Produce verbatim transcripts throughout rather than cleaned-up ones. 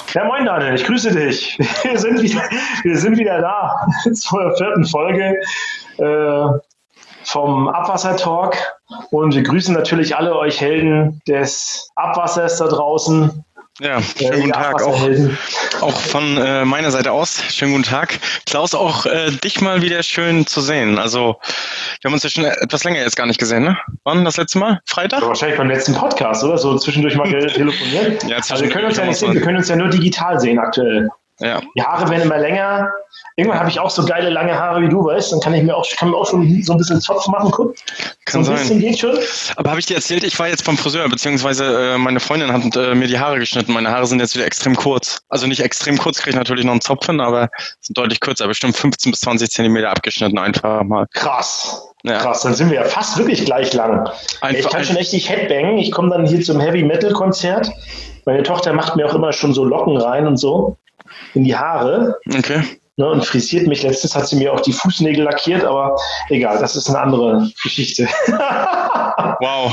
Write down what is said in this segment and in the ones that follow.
Ja, moin Daniel, ich grüße dich. Wir sind wieder, wir sind wieder da zur vierten Folge äh, vom Abwasser-Talk und wir grüßen natürlich alle euch Helden des Abwassers da draußen. Ja, schönen guten Tag auch, auch von äh, meiner Seite aus. Schönen guten Tag. Klaus, auch äh, dich mal wieder schön zu sehen. Also wir haben uns ja schon etwas länger jetzt gar nicht gesehen, ne? Wann das letzte Mal? Freitag? Ja, wahrscheinlich beim letzten Podcast, oder? So zwischendurch mal telefoniert. Ja, also wir können uns ja nicht sehen, wir können uns ja nur digital sehen aktuell. Ja. Die Haare werden immer länger. Irgendwann habe ich auch so geile lange Haare wie du, weißt, dann kann ich mir auch, kann mir auch schon so ein bisschen Zopf machen. Guck. Kann so ein sein. Geht schon. Aber habe ich dir erzählt, ich war jetzt beim Friseur, beziehungsweise äh, meine Freundin hat äh, mir die Haare geschnitten. Meine Haare sind jetzt wieder extrem kurz. Also nicht extrem kurz, kriege ich natürlich noch einen Zopf hin, aber sind deutlich kürzer. Bestimmt fünfzehn bis zwanzig Zentimeter abgeschnitten einfach mal. Krass. Ja. Krass, dann sind wir ja fast wirklich gleich lang. Einfach ich kann schon echt nicht headbangen. Ich komme dann hier zum Heavy-Metal-Konzert. Meine Tochter macht mir auch immer schon so Locken rein und so in die Haare. Okay. Ne, und frisiert mich. Letztens hat sie mir auch die Fußnägel lackiert, aber egal, das ist eine andere Geschichte. Wow.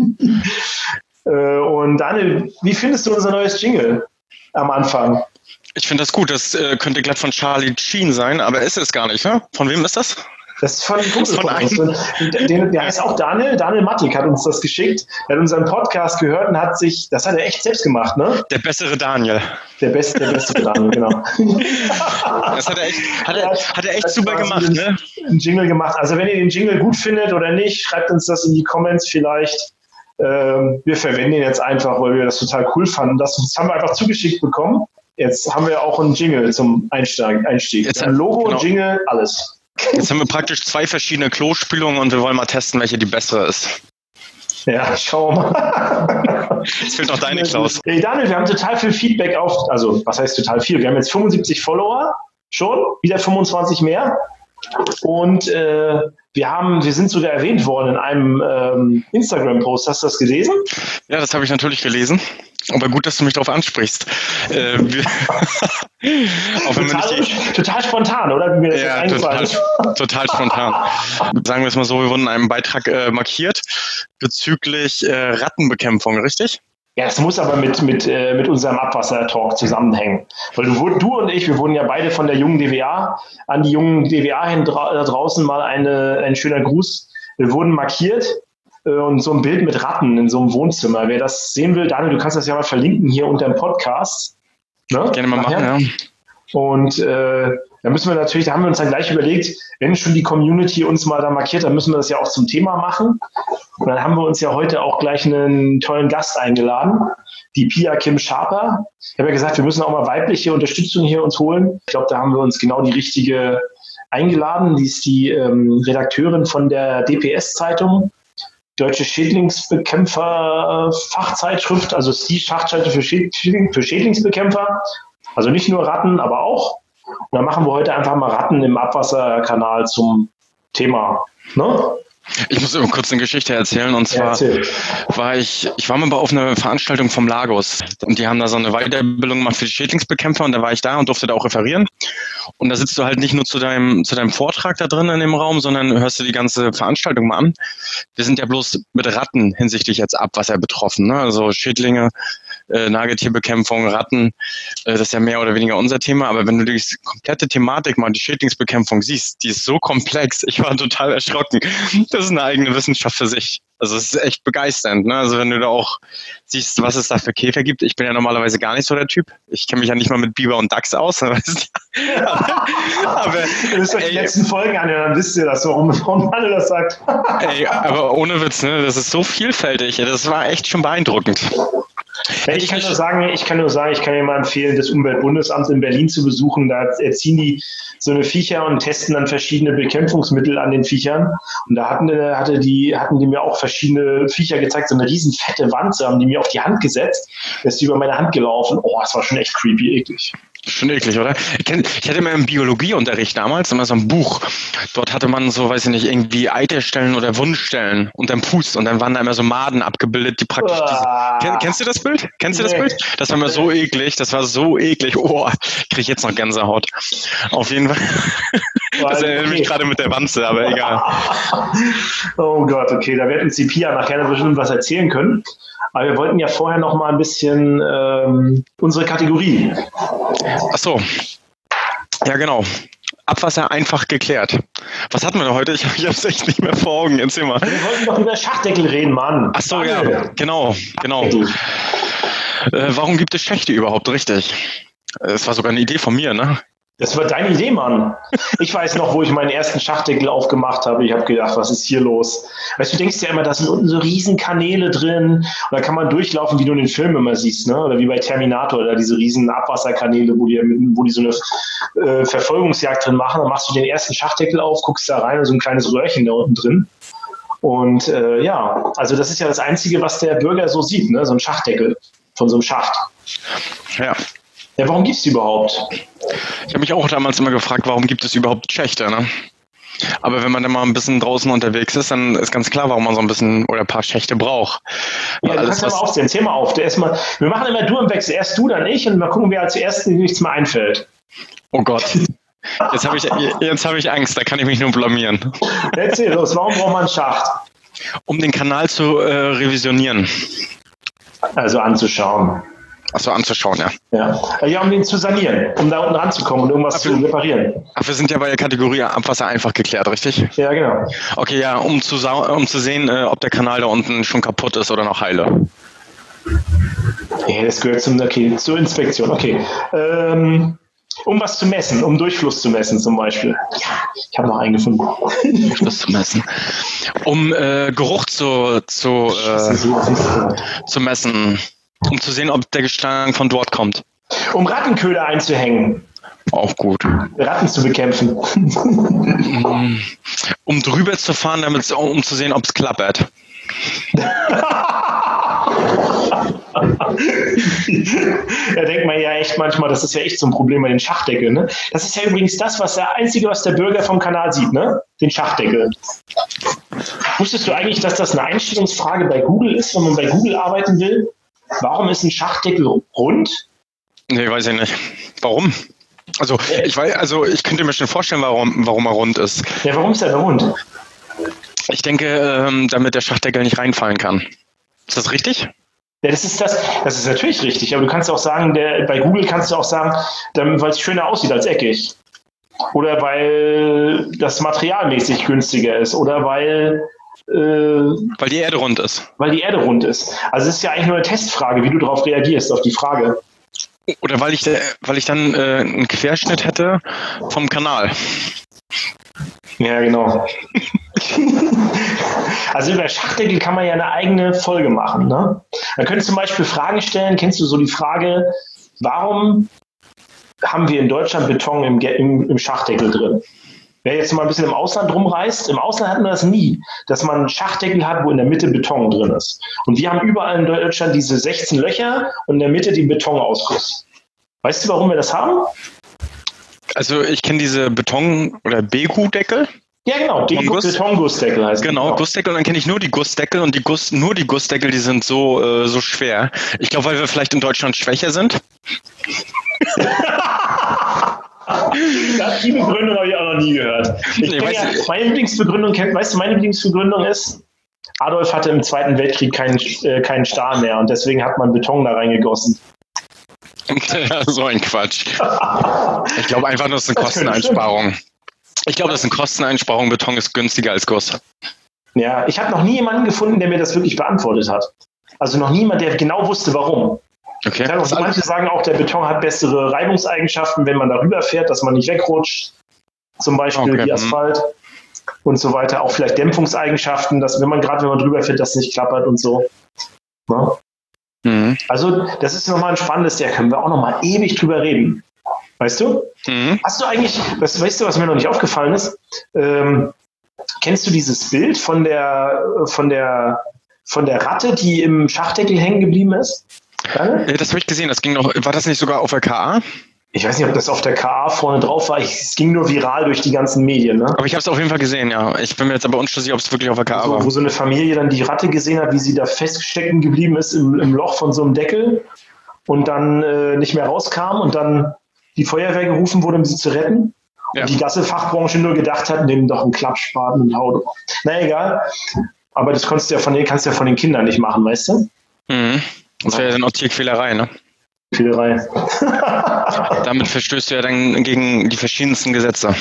Und Daniel, wie findest du unser neues Jingle am Anfang? Ich finde das gut. Das äh, könnte glatt von Charlie Sheen sein, aber ist es gar nicht, ne? Von wem ist das? Das ist von einem Kumpel von uns. Der, der heißt auch Daniel. Daniel Mattik hat uns das geschickt. Er hat unseren Podcast gehört und hat sich, das hat er echt selbst gemacht, ne? Der bessere Daniel. Der beste, der bessere Daniel, genau. Das hat er echt, hat er, hat er echt super gemacht, ne? Einen Jingle gemacht. Also wenn ihr den Jingle gut findet oder nicht, schreibt uns das in die Comments vielleicht. Ähm, wir verwenden ihn jetzt einfach, weil wir das total cool fanden. Das, das haben wir einfach zugeschickt bekommen. Jetzt haben wir auch einen Jingle zum Einstieg. Einstieg. Jetzt ein Logo, genau. Jingle, alles. Jetzt haben wir praktisch zwei verschiedene Klospülungen und wir wollen mal testen, welche die bessere ist. Ja, schauen wir mal. Jetzt fehlt noch deine, Klaus. Hey Daniel, wir haben total viel Feedback auf, also was heißt total viel? Wir haben jetzt fünfundsiebzig Follower schon, wieder fünfundzwanzig mehr. Und äh, wir haben, wir sind sogar erwähnt worden in einem ähm, Instagram-Post. Hast du das gelesen? Ja, das habe ich natürlich gelesen. Aber gut, dass du mich darauf ansprichst. Äh, wir auch wenn total, wir nicht total spontan, oder? Wie mir das ja, total, total spontan. Sagen wir es mal so, wir wurden in einem Beitrag äh, markiert bezüglich äh, Rattenbekämpfung, richtig? Ja, es muss aber mit, mit, äh, mit unserem Abwasser-Talk zusammenhängen. Weil du, du und ich, wir wurden ja beide von der jungen D W A an die jungen D W A hin dra- da draußen mal eine, ein schöner Gruß. Wir wurden markiert. Und so ein Bild mit Ratten in so einem Wohnzimmer. Wer das sehen will, Daniel, du kannst das ja mal verlinken hier unter dem Podcast. Ne? Gerne mal machen, ja. Und äh, da müssen wir natürlich, da haben wir uns dann gleich überlegt, wenn schon die Community uns mal da markiert, dann müssen wir das ja auch zum Thema machen. Und dann haben wir uns ja heute auch gleich einen tollen Gast eingeladen, die Pia Kim Schaper. Ich habe ja gesagt, wir müssen auch mal weibliche Unterstützung hier uns holen. Ich glaube, da haben wir uns genau die richtige eingeladen. Die ist die ähm, Redakteurin von der D P S-Zeitung. Deutsche Schädlingsbekämpfer-Fachzeitschrift, also ist die Fachseite für, Schädling, für Schädlingsbekämpfer, also nicht nur Ratten, aber auch. Und dann machen wir heute einfach mal Ratten im Abwasserkanal zum Thema. Ne? Ich muss kurz eine Geschichte erzählen, und zwar ja, war ich, ich war mal auf einer Veranstaltung vom Lagos und die haben da so eine Weiterbildung gemacht für die Schädlingsbekämpfer und da war ich da und durfte da auch referieren und da sitzt du halt nicht nur zu deinem, zu deinem Vortrag da drin in dem Raum, sondern hörst du die ganze Veranstaltung mal an. Wir sind ja bloß mit Ratten hinsichtlich jetzt Abwasser betroffen, ne? Also Schädlinge, äh, Nagetierbekämpfung, Ratten, äh, das ist ja mehr oder weniger unser Thema, aber wenn du die komplette Thematik mal, die Schädlingsbekämpfung siehst, die ist so komplex, ich war total erschrocken. Das ist eine eigene Wissenschaft für sich. Also es ist echt begeisternd, ne? Also wenn du da auch siehst, was es da für Käfer gibt. Ich bin ja normalerweise gar nicht so der Typ. Ich kenne mich ja nicht mal mit Biber und Dachs aus. Weißt du? aber, aber ihr müsst euch die letzten Folgen an, ja, dann wisst ihr das, warum, warum alle das sagt. Ey, aber ohne Witz, ne? Das ist so vielfältig. Das war echt schon beeindruckend. Ja, ich, kann nur sagen, ich kann nur sagen, ich kann dir mal empfehlen, das Umweltbundesamt in Berlin zu besuchen. Da erziehen die so eine Viecher und testen dann verschiedene Bekämpfungsmittel an den Viechern. Und da hatten, hatte die, hatten die mir auch verschiedene Viecher gezeigt, so eine riesen fette Wanze haben die mir auf die Hand gesetzt. Da ist die über meine Hand gelaufen. Oh, das war schon echt creepy, eklig. Schon eklig, oder? Ich hatte immer im Biologieunterricht damals immer so ein Buch. Dort hatte man so, weiß ich nicht, irgendwie Eiterstellen oder Wundstellen unterm Fuß und dann waren da immer so Maden abgebildet, die praktisch ah. diese... Kennst du das Bild? Kennst du das nee. Bild? Das war immer so eklig, das war so eklig. Oh, krieg ich jetzt noch Gänsehaut. Auf jeden Fall. Das erinnert okay. mich gerade mit der Wanze, aber egal. Oh Gott, okay, da wird uns die Pia nachher bestimmt was erzählen können. Aber wir wollten ja vorher noch mal ein bisschen ähm, unsere Kategorie. Ach so. Ja, genau. Abwasser einfach geklärt. Was hatten wir denn heute? Ich, ich habe es echt nicht mehr vor Augen. Erzähl mal. Wir wollten doch über Schachdeckel reden, Mann. Ach so, ja, genau, genau. Äh, warum gibt es Schächte überhaupt? Richtig. Das war sogar eine Idee von mir, ne? Das war deine Idee, Mann. Ich weiß noch, wo ich meinen ersten Schachdeckel aufgemacht habe. Ich habe gedacht, was ist hier los? Weißt du, du denkst ja immer, da sind unten so riesen Kanäle drin. Und da kann man durchlaufen, wie du in den Filmen immer siehst, ne? Oder wie bei Terminator, oder diese riesen Abwasserkanäle, wo die, wo die so eine äh, Verfolgungsjagd drin machen. Dann machst du den ersten Schachdeckel auf, guckst da rein und so ein kleines Röhrchen da unten drin. Und äh, ja, also das ist ja das Einzige, was der Bürger so sieht, ne? So ein Schachdeckel von so einem Schacht. Ja. Ja, warum gibt es die überhaupt? Ich habe mich auch damals immer gefragt, warum gibt es überhaupt Schächte, ne? Aber wenn man dann mal ein bisschen draußen unterwegs ist, dann ist ganz klar, warum man so ein bisschen oder ein paar Schächte braucht. Ja, du kannst ja mal aufzählen. Zähl mal auf. Der erstmal, wir machen immer du im Wechsel. Erst du, dann ich und mal gucken, wer als Ersten nichts mehr einfällt. Oh Gott. Jetzt habe ich, jetzt hab ich Angst, da kann ich mich nur blamieren. Erzähl los, warum braucht man einen Schacht? Um den Kanal zu äh, revisionieren. Also anzuschauen. Achso, anzuschauen, ja. ja. Ja, um den zu sanieren, um da unten ranzukommen und irgendwas Ach, zu reparieren. Ach, wir sind ja bei der Kategorie Abwasser einfach geklärt, richtig? Ja, genau. Okay, ja, um zu, um zu sehen, äh, ob der Kanal da unten schon kaputt ist oder noch heile. Ja, das gehört zum, okay, zur Inspektion. Okay. Ähm, um was zu messen, um Durchfluss zu messen zum Beispiel. Ja, ich habe noch einen gefunden. Durchfluss zu messen. Um äh, Geruch zu, zu, äh, zu messen. Um zu sehen, ob der Gestank von dort kommt. Um Rattenköder einzuhängen. Auch gut. Ratten zu bekämpfen. Um drüber zu fahren, damit, um zu sehen, ob es klappert. Da denkt man ja echt manchmal, das ist ja echt so ein Problem bei den Schachdeckeln. Ne? Das ist ja übrigens das, was der Einzige, was der Bürger vom Kanal sieht, ne? Den Schachdeckel. Wusstest du eigentlich, dass das eine Einstellungsfrage bei Google ist, wenn man bei Google arbeiten will? Warum ist ein Schachdeckel rund? Nee, weiß ich nicht. Warum? Also ich weiß, also ich könnte mir schon vorstellen, warum, warum er rund ist. Ja, warum ist er denn rund? Ich denke, ähm, damit der Schachdeckel nicht reinfallen kann. Ist das richtig? Ja, das ist das, das ist natürlich richtig, aber du kannst auch sagen, der, bei Google kannst du auch sagen, weil es schöner aussieht als eckig. Oder weil das materialmäßig günstiger ist. Oder weil Äh, weil die Erde rund ist. Weil die Erde rund ist. Also es ist ja eigentlich nur eine Testfrage, wie du darauf reagierst, auf die Frage. Oder weil ich, weil ich dann äh, einen Querschnitt hätte vom Kanal. Ja, genau. Also über Schachdeckel kann man ja eine eigene Folge machen. Ne? Man könnte zum Beispiel Fragen stellen. Kennst du so die Frage, warum haben wir in Deutschland Beton im, im, im Schachdeckel drin? Wer jetzt mal ein bisschen im Ausland rumreist, im Ausland hat man das nie, dass man einen Schachdeckel hat, wo in der Mitte Beton drin ist. Und wir haben überall in Deutschland diese sechzehn Löcher und in der Mitte den Betonausguss. Weißt du, warum wir das haben? Also ich kenne diese Beton- oder Begu-Deckel. Ja, genau, die Betongussdeckel heißt Genau, genau, Gussdeckel, und dann kenne ich nur die Gussdeckel und die Guss, nur die Gussdeckel, die sind so, äh, so schwer. Ich glaube, weil wir vielleicht in Deutschland schwächer sind. Das, die Begründung habe ich auch noch nie gehört. Ich nee, ja, meine Lieblingsbegründung, weißt du, meine Lieblingsbegründung ist, Adolf hatte im Zweiten Weltkrieg keinen, äh, keinen Stahl mehr und deswegen hat man Beton da reingegossen. Ja, so ein Quatsch. Ich glaube einfach nur, das ist eine das Kosteneinsparung. Ich glaube, das ist eine Kosteneinsparung. Beton ist günstiger als Guss. Ja, ich habe noch nie jemanden gefunden, der mir das wirklich beantwortet hat. Also noch niemand, der genau wusste, warum. Okay. Auch, manche sagen auch, der Beton hat bessere Reibungseigenschaften, wenn man darüber fährt, dass man nicht wegrutscht. Zum Beispiel okay. wie Asphalt mhm. und so weiter. Auch vielleicht Dämpfungseigenschaften, dass wenn man gerade, wenn man drüber fährt, das nicht klappert und so. Ja? Mhm. Also das ist nochmal ein spannendes, da können wir auch nochmal ewig drüber reden. Weißt du? Mhm. Hast du eigentlich, was, weißt du, was mir noch nicht aufgefallen ist? Ähm, kennst du dieses Bild von der, von der, von der Ratte, die im Schachdeckel hängen geblieben ist? Ja, das habe ich gesehen. Das ging noch. War das nicht sogar auf der K A? Ich weiß nicht, ob das auf der K A vorne drauf war. Ich, es ging nur viral durch die ganzen Medien. Ne? Aber ich habe es auf jeden Fall gesehen, ja. Ich bin mir jetzt aber unschlüssig, ob es wirklich auf der K A so, war. Wo so eine Familie dann die Ratte gesehen hat, wie sie da feststecken geblieben ist im, im Loch von so einem Deckel und dann äh, nicht mehr rauskam und dann die Feuerwehr gerufen wurde, um sie zu retten. Ja. Und die ganze Fachbranche nur gedacht hat, nimm doch einen Klappspaten und hau. Na egal. Aber das kannst du ja von den, kannst du ja von den Kindern nicht machen, weißt du? Mhm. Das wäre ja dann auch Tierquälerei, ne? Quälerei. Damit verstößt du ja dann gegen die verschiedensten Gesetze.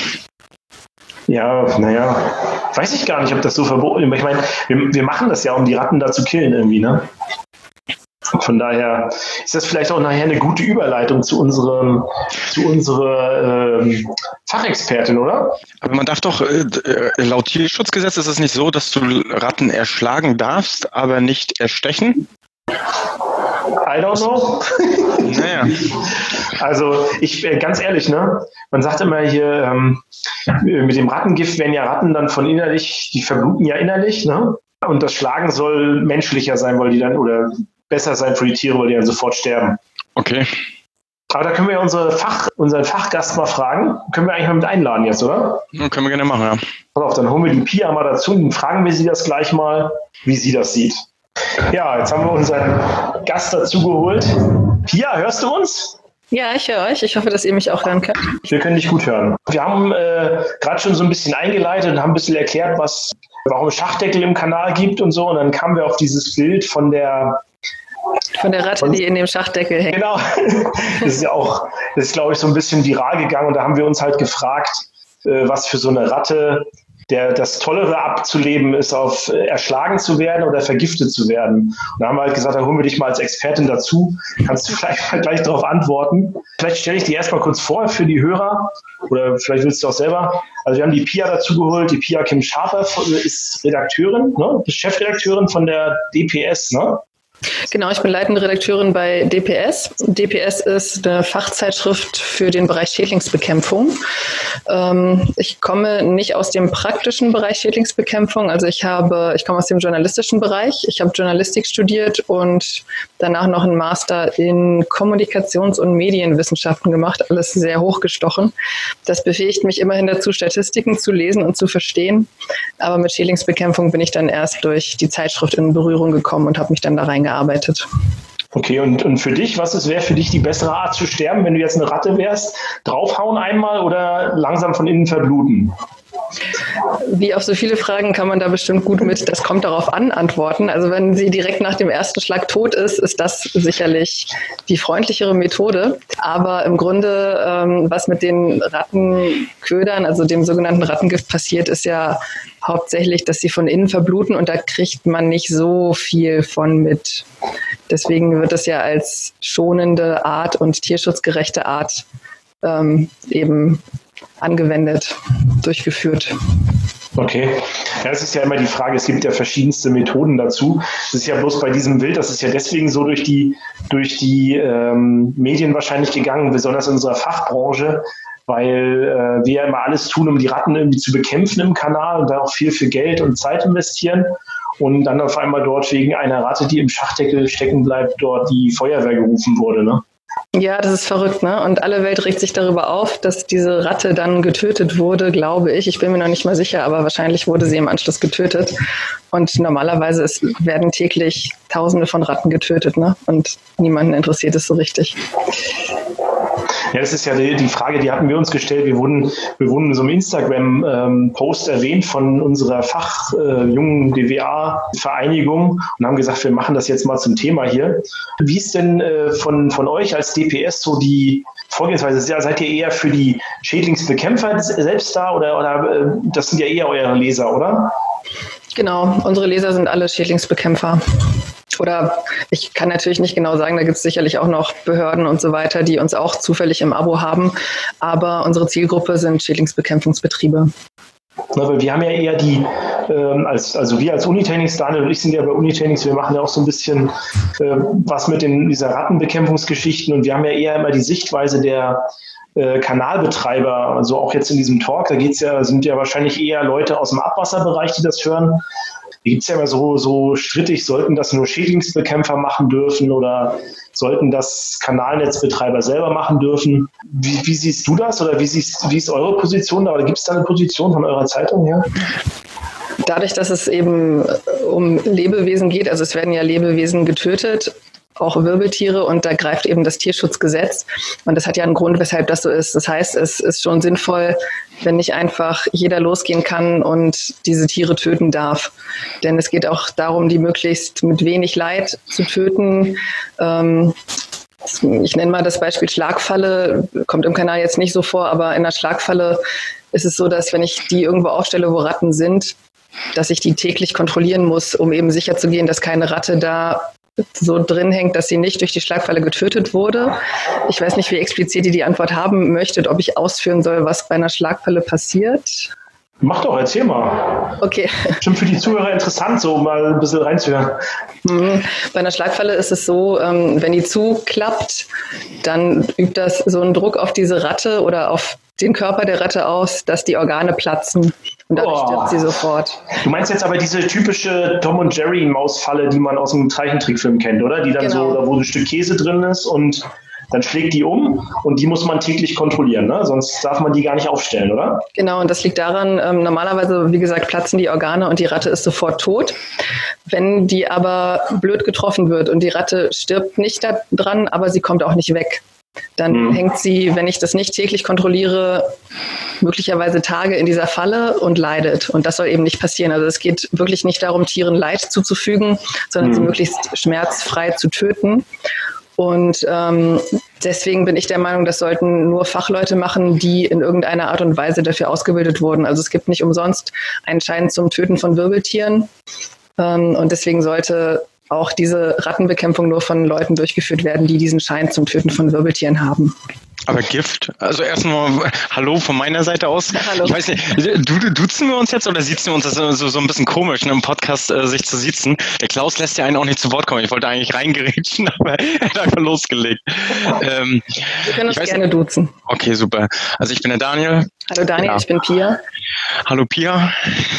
Ja, naja, weiß ich gar nicht, ob das so verboten ist. Ich meine, wir, wir machen das ja, um die Ratten da zu killen irgendwie, ne? Von daher ist das vielleicht auch nachher eine gute Überleitung zu unserem, zu unserer ähm, Fachexpertin, oder? Aber man darf doch, äh, laut Tierschutzgesetz ist es nicht so, dass du Ratten erschlagen darfst, aber nicht erstechen? I don't know. Naja. Also ich, ganz ehrlich, ne? Man sagt immer hier, ähm, mit dem Rattengift werden ja Ratten dann von innerlich, die verbluten ja innerlich, ne? Und das Schlagen soll menschlicher sein, weil die dann, oder besser sein für die Tiere, weil die dann sofort sterben. Okay. Aber da können wir ja unsere Fach, unseren Fachgast mal fragen. Können wir eigentlich mal mit einladen jetzt, oder? Ja, können wir gerne machen, ja. Pass auf, dann holen wir die Pia mal dazu und fragen wir sie das gleich mal, wie sie das sieht. Ja, jetzt haben wir unseren Gast dazu geholt. Pia, hörst du uns? Ja, ich höre euch. Ich hoffe, dass ihr mich auch hören könnt. Wir können dich gut hören. Wir haben äh, gerade schon so ein bisschen eingeleitet und haben ein bisschen erklärt, was, warum es Schachdeckel im Kanal gibt und so. Und dann kamen wir auf dieses Bild von der Von der Ratte, von, die in dem Schachdeckel hängt. Genau. Das ist ja auch, das ist, glaube ich, so ein bisschen viral gegangen. Und da haben wir uns halt gefragt, äh, was für so eine Ratte der das Tollere abzuleben ist, auf äh, erschlagen zu werden oder vergiftet zu werden. Und da haben wir halt gesagt, da holen wir dich mal als Expertin dazu. Kannst du vielleicht mal gleich darauf antworten? Vielleicht stelle ich dir erstmal kurz vor für die Hörer oder vielleicht willst du auch selber. Also wir haben die Pia dazu geholt. Die Pia Kim Schaper ist Redakteurin, ne? Ist Chefredakteurin von der D P S, ne? Genau, ich bin leitende Redakteurin bei D P S. D P S ist eine Fachzeitschrift für den Bereich Schädlingsbekämpfung. Ähm, ich komme nicht aus dem praktischen Bereich Schädlingsbekämpfung. Also ich habe, ich komme aus dem journalistischen Bereich. Ich habe Journalistik studiert und danach noch einen Master in Kommunikations- und Medienwissenschaften gemacht. Alles sehr hochgestochen. Das befähigt mich immerhin dazu, Statistiken zu lesen und zu verstehen. Aber mit Schädlingsbekämpfung bin ich dann erst durch die Zeitschrift in Berührung gekommen und habe mich dann da reingearbeitet. Arbeitet. Okay, und, und für dich, was wäre für dich die bessere Art zu sterben, wenn du jetzt eine Ratte wärst? Draufhauen einmal oder langsam von innen verbluten? Wie auf so viele Fragen kann man da bestimmt gut mit "das kommt darauf an" antworten. Also wenn sie direkt nach dem ersten Schlag tot ist, ist das sicherlich die freundlichere Methode. Aber im Grunde, ähm, was mit den Rattenködern, also dem sogenannten Rattengift passiert, ist ja hauptsächlich, dass sie von innen verbluten und da kriegt man nicht so viel von mit. Deswegen wird es ja als schonende Art und tierschutzgerechte Art ähm, eben angewendet, durchgeführt. Okay. Ja, es ist ja immer die Frage, es gibt ja verschiedenste Methoden dazu. Es ist ja bloß bei diesem Bild, das ist ja deswegen so durch die, durch die ähm, Medien wahrscheinlich gegangen, besonders in unserer Fachbranche, weil äh, wir ja immer alles tun, um die Ratten irgendwie zu bekämpfen im Kanal und da auch viel für Geld und Zeit investieren. Und dann auf einmal dort wegen einer Ratte, die im Schachdeckel stecken bleibt, dort die Feuerwehr gerufen wurde, ne? Ja, das ist verrückt, ne? Und alle Welt regt sich darüber auf, dass diese Ratte dann getötet wurde, glaube ich. Ich bin mir noch nicht mal sicher, aber wahrscheinlich wurde sie im Anschluss getötet. Und normalerweise ist, werden täglich Tausende von Ratten getötet, ne? Und niemanden interessiert es so richtig. Ja, das ist ja die, die Frage, die hatten wir uns gestellt. Wir wurden, wir wurden in so einem Instagram-Post ähm, erwähnt von unserer Fach äh, jungen D W A-Vereinigung und haben gesagt, wir machen das jetzt mal zum Thema hier. Wie ist denn äh, von, von euch als D P S so die Vorgehensweise? Seid ihr eher für die Schädlingsbekämpfer selbst da oder, oder äh, das sind ja eher eure Leser, oder? Genau, unsere Leser sind alle Schädlingsbekämpfer. Oder ich kann natürlich nicht genau sagen, da gibt es sicherlich auch noch Behörden und so weiter, die uns auch zufällig im Abo haben. Aber unsere Zielgruppe sind Schädlingsbekämpfungsbetriebe. Aber wir haben ja eher die, ähm, als, also wir als Unitechnics, Daniel und ich sind ja bei Unitechnics, wir machen ja auch so ein bisschen äh, was mit den, dieser Rattenbekämpfungsgeschichten und wir haben ja eher immer die Sichtweise der äh, Kanalbetreiber, also auch jetzt in diesem Talk, da geht's ja, sind ja wahrscheinlich eher Leute aus dem Abwasserbereich, die das hören. Da gibt es ja immer so, so strittig, sollten das nur Schädlingsbekämpfer machen dürfen oder sollten das Kanalnetzbetreiber selber machen dürfen. Wie, wie siehst du das oder wie, siehst, wie ist eure Position da? Oder gibt es da eine Position von eurer Zeitung her? Dadurch, dass es eben um Lebewesen geht, also es werden ja Lebewesen getötet, auch Wirbeltiere und da greift eben das Tierschutzgesetz. Und das hat ja einen Grund, weshalb das so ist. Das heißt, es ist schon sinnvoll, wenn nicht einfach jeder losgehen kann und diese Tiere töten darf. Denn es geht auch darum, die möglichst mit wenig Leid zu töten. Ähm, ich nenne mal das Beispiel Schlagfalle, kommt im Kanal jetzt nicht so vor, aber in der Schlagfalle ist es so, dass wenn ich die irgendwo aufstelle, wo Ratten sind, dass ich die täglich kontrollieren muss, um eben sicherzugehen, dass keine Ratte da so drin hängt, dass sie nicht durch die Schlagfalle getötet wurde. Ich weiß nicht, wie explizit ihr die Antwort haben möchtet, ob ich ausführen soll, was bei einer Schlagfalle passiert. Mach doch, erzähl mal. Okay. Bestimmt für die Zuhörer interessant, so mal ein bisschen reinzuhören. Mhm. Bei einer Schlagfalle ist es so, ähm, wenn die zuklappt, dann übt das so einen Druck auf diese Ratte oder auf den Körper der Ratte aus, dass die Organe platzen und dadurch Oh. stirbt sie sofort. Du meinst jetzt aber diese typische Tom und Jerry Mausfalle, die man aus einem Zeichentrickfilm kennt, oder? Die dann Genau. so, da wo ein Stück Käse drin ist und dann schlägt die um und die muss man täglich kontrollieren, ne? Sonst darf man die gar nicht aufstellen, oder? Genau, und das liegt daran, ähm, normalerweise, wie gesagt, platzen die Organe und die Ratte ist sofort tot. Wenn die aber blöd getroffen wird und die Ratte stirbt nicht da dran, aber sie kommt auch nicht weg, dann mhm. hängt sie, wenn ich das nicht täglich kontrolliere, möglicherweise Tage in dieser Falle und leidet. Und das soll eben nicht passieren. Also es geht wirklich nicht darum, Tieren Leid zuzufügen, sondern mhm. sie möglichst schmerzfrei zu töten. Und ähm, deswegen bin ich der Meinung, das sollten nur Fachleute machen, die in irgendeiner Art und Weise dafür ausgebildet wurden. Also es gibt nicht umsonst einen Schein zum Töten von Wirbeltieren. Ähm, und deswegen sollte auch diese Rattenbekämpfung nur von Leuten durchgeführt werden, die diesen Schein zum Töten von Wirbeltieren haben. Aber Gift, also erstmal Hallo von meiner Seite aus. Hallo. Ich weiß nicht, du, du, duzen wir uns jetzt oder siezen wir uns? Das ist so, so ein bisschen komisch, ne, im Podcast äh, sich zu siezen. Der Klaus lässt ja einen auch nicht zu Wort kommen. Ich wollte eigentlich reingerätschen, aber er hat einfach losgelegt. Ähm, wir können uns gerne nicht. duzen. Okay, super. Also ich bin der Daniel. Hallo Daniel, ja. Ich bin Pia. Hallo Pia.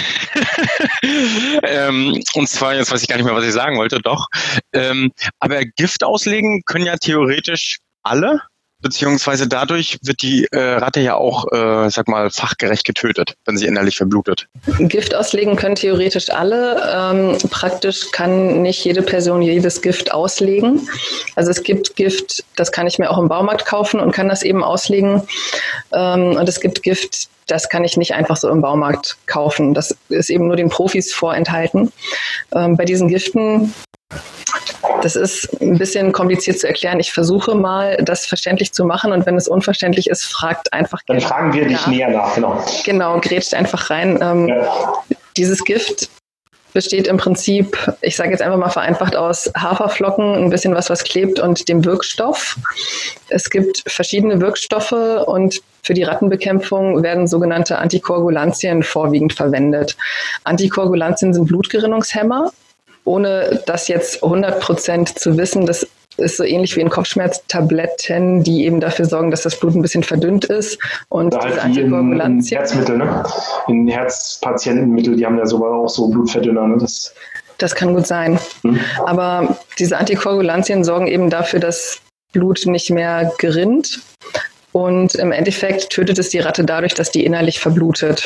ähm, und zwar, jetzt weiß ich gar nicht mehr, was ich sagen wollte, doch. Ähm, aber Gift auslegen können ja theoretisch alle. Beziehungsweise dadurch wird die äh, Ratte ja auch, äh, sag mal, fachgerecht getötet, wenn sie innerlich verblutet. Gift auslegen können theoretisch alle. Ähm, praktisch kann nicht jede Person jedes Gift auslegen. Also es gibt Gift, das kann ich mir auch im Baumarkt kaufen und kann das eben auslegen. Ähm, und es gibt Gift, das kann ich nicht einfach so im Baumarkt kaufen. Das ist eben nur den Profis vorenthalten. Ähm, bei diesen Giften, das ist ein bisschen kompliziert zu erklären. Ich versuche mal, das verständlich zu machen und wenn es unverständlich ist, fragt einfach. Dann fragen wir dich nach. näher nach, genau. Genau, grätscht einfach rein. Ähm, ja. Dieses Gift besteht im Prinzip, ich sage jetzt einfach mal vereinfacht aus Haferflocken, ein bisschen was, was klebt und dem Wirkstoff. Es gibt verschiedene Wirkstoffe und für die Rattenbekämpfung werden sogenannte Antikoagulantien vorwiegend verwendet. Antikoagulantien sind Blutgerinnungshemmer. Ohne das jetzt hundert Prozent zu wissen, das ist so ähnlich wie in Kopfschmerztabletten, die eben dafür sorgen, dass das Blut ein bisschen verdünnt ist. Und da diese halt Antikoagulantien. In, in Herzmittel, ne? In Herzpatientenmittel, die haben ja sogar auch so Blutverdünner. Ne? Das, das kann gut sein. Hm. Aber diese Antikoagulantien sorgen eben dafür, dass Blut nicht mehr gerinnt. Und im Endeffekt tötet es die Ratte dadurch, dass die innerlich verblutet.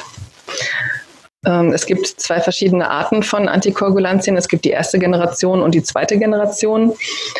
Es gibt zwei verschiedene Arten von Antikoagulantien. Es gibt die erste Generation und die zweite Generation.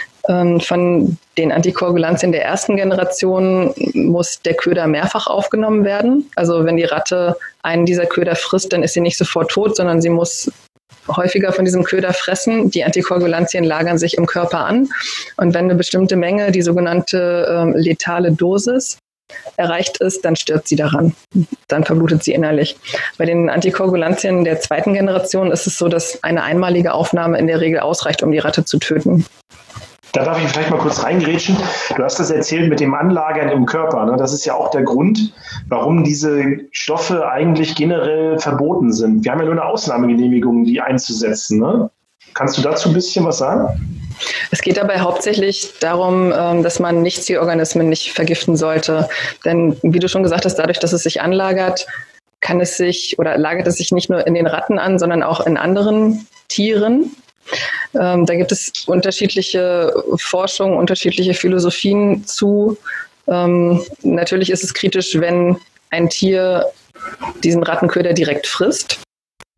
Von den Antikoagulantien der ersten Generation muss der Köder mehrfach aufgenommen werden. Also wenn die Ratte einen dieser Köder frisst, dann ist sie nicht sofort tot, sondern sie muss häufiger von diesem Köder fressen. Die Antikoagulantien lagern sich im Körper an. Und wenn eine bestimmte Menge, die sogenannte ähm, letale Dosis, erreicht ist, dann stirbt sie daran. Dann verblutet sie innerlich. Bei den Antikoagulantien der zweiten Generation ist es so, dass eine einmalige Aufnahme in der Regel ausreicht, um die Ratte zu töten. Da darf ich vielleicht mal kurz reingrätschen. Du hast das erzählt mit dem Anlagern im Körper. Ne? Das ist ja auch der Grund, warum diese Stoffe eigentlich generell verboten sind. Wir haben ja nur eine Ausnahmegenehmigung, die einzusetzen. Ne? Kannst du dazu ein bisschen was sagen? Es geht dabei hauptsächlich darum, dass man Nichtzielorganismen nicht vergiften sollte. Denn wie du schon gesagt hast, dadurch, dass es sich anlagert, kann es sich oder lagert es sich nicht nur in den Ratten an, sondern auch in anderen Tieren. Da gibt es unterschiedliche Forschungen, unterschiedliche Philosophien zu. Natürlich ist es kritisch, wenn ein Tier diesen Rattenköder direkt frisst.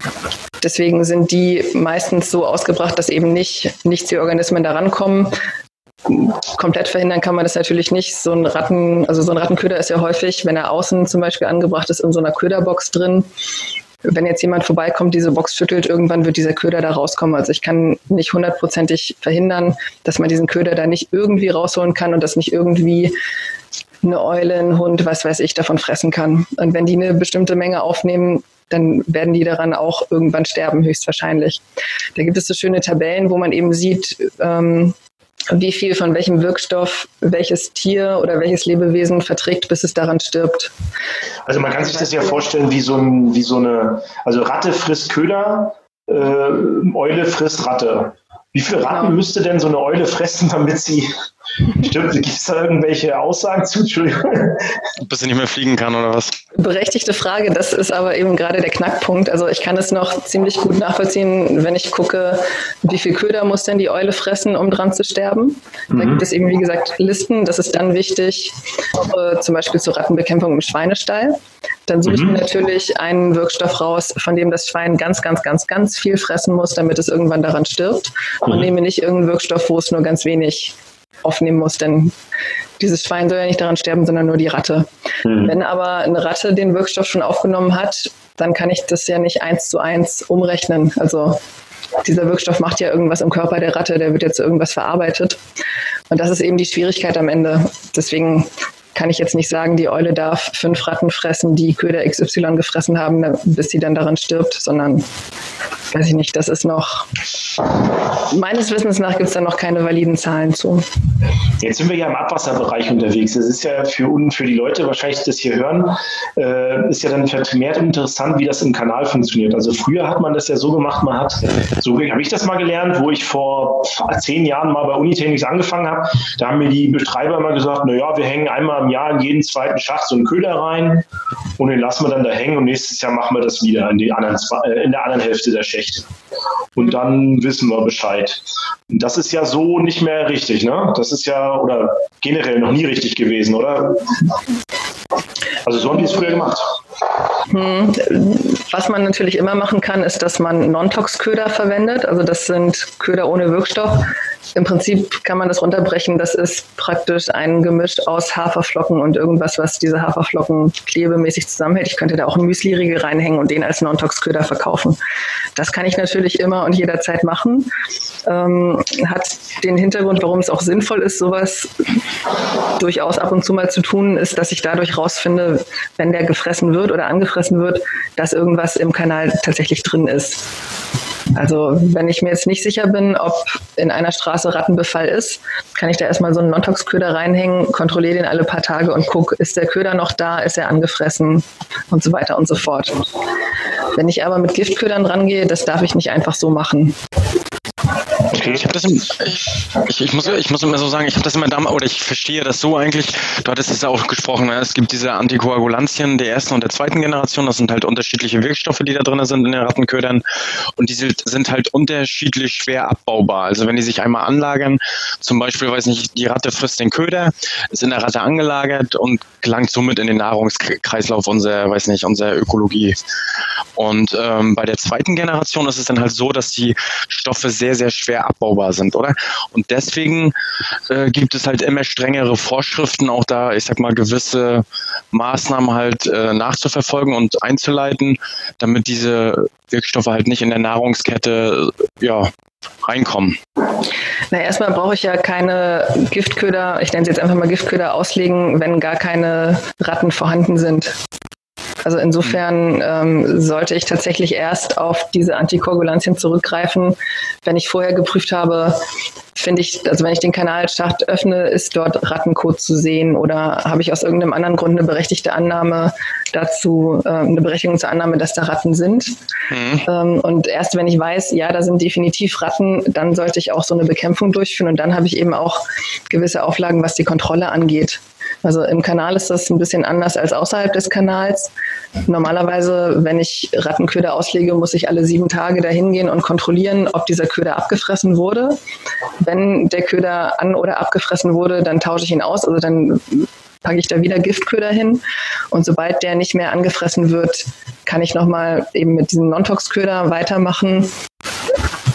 Deswegen sind die meistens so ausgebracht, dass eben nicht Nichtzielorganismen da rankommen. komplett verhindern kann man das natürlich nicht. So ein Ratten, also so ein Rattenköder ist ja häufig, wenn er außen zum Beispiel angebracht ist, in so einer Köderbox drin. Wenn jetzt jemand vorbeikommt, diese Box schüttelt, irgendwann wird dieser Köder da rauskommen. Also ich kann nicht hundertprozentig verhindern, dass man diesen Köder da nicht irgendwie rausholen kann und dass nicht irgendwie eine Eule, ein Hund, was weiß ich, davon fressen kann. Und wenn die eine bestimmte Menge aufnehmen, dann werden die daran auch irgendwann sterben, höchstwahrscheinlich. Da gibt es so schöne Tabellen, wo man eben sieht, ähm, wie viel von welchem Wirkstoff welches Tier oder welches Lebewesen verträgt, bis es daran stirbt. Also man kann sich das ja vorstellen wie so, ein, wie so eine, also Ratte frisst Köder, äh, Eule frisst Ratte. Wie viele Ratten genau. müsste denn so eine Eule fressen, damit sie stirbt? Gibt es da irgendwelche Aussagen zu? Entschuldigung. Bis sie nicht mehr fliegen kann oder was? Berechtigte Frage, das ist aber eben gerade der Knackpunkt. Also ich kann es noch ziemlich gut nachvollziehen, wenn ich gucke, wie viel Köder muss denn die Eule fressen, um dran zu sterben. Mhm. Da gibt es eben, wie gesagt, Listen. Das ist dann wichtig, äh, zum Beispiel zur Rattenbekämpfung im Schweinestall. Dann suche ich mir natürlich einen Wirkstoff raus, von dem das Schwein ganz, ganz, ganz, ganz viel fressen muss, damit es irgendwann daran stirbt. Und mhm. nehme nicht irgendeinen Wirkstoff, wo es nur ganz wenig aufnehmen muss, denn dieses Schwein soll ja nicht daran sterben, sondern nur die Ratte. Mhm. Wenn aber eine Ratte den Wirkstoff schon aufgenommen hat, dann kann ich das ja nicht eins zu eins umrechnen. Also dieser Wirkstoff macht ja irgendwas im Körper der Ratte, der wird jetzt irgendwas verarbeitet. Und das ist eben die Schwierigkeit am Ende. Deswegen kann ich jetzt nicht sagen, die Eule darf fünf Ratten fressen, die Köder X Y gefressen haben, bis sie dann daran stirbt, sondern, weiß ich nicht, das ist noch, meines Wissens nach gibt es da noch keine validen Zahlen zu. Jetzt sind wir ja im Abwasserbereich unterwegs. Das ist ja für, für die Leute wahrscheinlich, die das hier hören, äh, ist ja dann vermehrt interessant, wie das im Kanal funktioniert. Also früher hat man das ja so gemacht, man hat, so habe ich das mal gelernt, wo ich vor zehn Jahren mal bei Unitechnics angefangen habe, da haben mir die Betreiber immer gesagt, naja, wir hängen einmal im Jahr in jeden zweiten Schacht so einen Köder rein und den lassen wir dann da hängen und nächstes Jahr machen wir das wieder in, die anderen, in der anderen Hälfte der Schächte. Und dann wissen wir Bescheid. Und das ist ja so nicht mehr richtig, ne? Das ist ja, oder generell noch nie richtig gewesen, oder? Also so haben die es früher gemacht. Hm. Was man natürlich immer machen kann, ist, dass man Non-Tox-Köder verwendet. Also das sind Köder ohne Wirkstoff. Im Prinzip kann man das runterbrechen. Das ist praktisch ein Gemisch aus Haferflocken und irgendwas, was diese Haferflocken klebemäßig zusammenhält. Ich könnte da auch einen Müsli-Riegel reinhängen und den als Non-Tox-Köder verkaufen. Das kann ich natürlich immer und jederzeit machen. Ähm, hat den Hintergrund, warum es auch sinnvoll ist, sowas durchaus ab und zu mal zu tun, ist, dass ich dadurch rausfinde, wenn der gefressen wird oder angefressen wird, dass irgendwas im Kanal tatsächlich drin ist. Also wenn ich mir jetzt nicht sicher bin, ob in einer Straße Rattenbefall ist, kann ich da erstmal so einen Non-Tox-Köder reinhängen, kontrolliere den alle paar Tage und gucke, ist der Köder noch da, ist er angefressen und so weiter und so fort. Wenn ich aber mit Giftködern rangehe, das darf ich nicht einfach so machen. Okay. Ich, das im, ich, ich, muss, ich muss immer so sagen, ich habe das immer damals, oder ich verstehe das so eigentlich, du hattest es ja auch gesprochen, es gibt diese Antikoagulantien der ersten und der zweiten Generation, das sind halt unterschiedliche Wirkstoffe, die da drin sind in den Rattenködern und die sind halt unterschiedlich schwer abbaubar. Also wenn die sich einmal anlagern, zum Beispiel, weiß nicht, die Ratte frisst den Köder, ist in der Ratte angelagert und gelangt somit in den Nahrungskreislauf unserer, weiß nicht, unserer Ökologie. Und ähm, bei der zweiten Generation ist es dann halt so, dass die Stoffe sehr, sehr schwer abbaubar sind, oder? Und deswegen äh, gibt es halt immer strengere Vorschriften, auch da, ich sag mal, gewisse Maßnahmen halt äh, nachzuverfolgen und einzuleiten, damit diese Wirkstoffe halt nicht in der Nahrungskette ja, reinkommen. Na, erstmal brauche ich ja keine Giftköder, ich nenne sie jetzt einfach mal Giftköder, auslegen, wenn gar keine Ratten vorhanden sind. Also insofern ähm, sollte ich tatsächlich erst auf diese Antikoagulantien zurückgreifen, wenn ich vorher geprüft habe, finde ich, also wenn ich den Kanalschacht öffne, ist dort Rattenkot zu sehen oder habe ich aus irgendeinem anderen Grund eine berechtigte Annahme dazu, äh, eine Berechtigung zur Annahme, dass da Ratten sind. Mhm. Ähm, und erst wenn ich weiß, ja, da sind definitiv Ratten, dann sollte ich auch so eine Bekämpfung durchführen und dann habe ich eben auch gewisse Auflagen, was die Kontrolle angeht. Also im Kanal ist das ein bisschen anders als außerhalb des Kanals. Normalerweise, wenn ich Rattenköder auslege, muss ich alle sieben Tage dahin gehen und kontrollieren, ob dieser Köder abgefressen wurde. Wenn der Köder an- oder abgefressen wurde, dann tausche ich ihn aus, also dann packe ich da wieder Giftköder hin. Und sobald der nicht mehr angefressen wird, kann ich nochmal eben mit diesem Non-Tox-Köder weitermachen.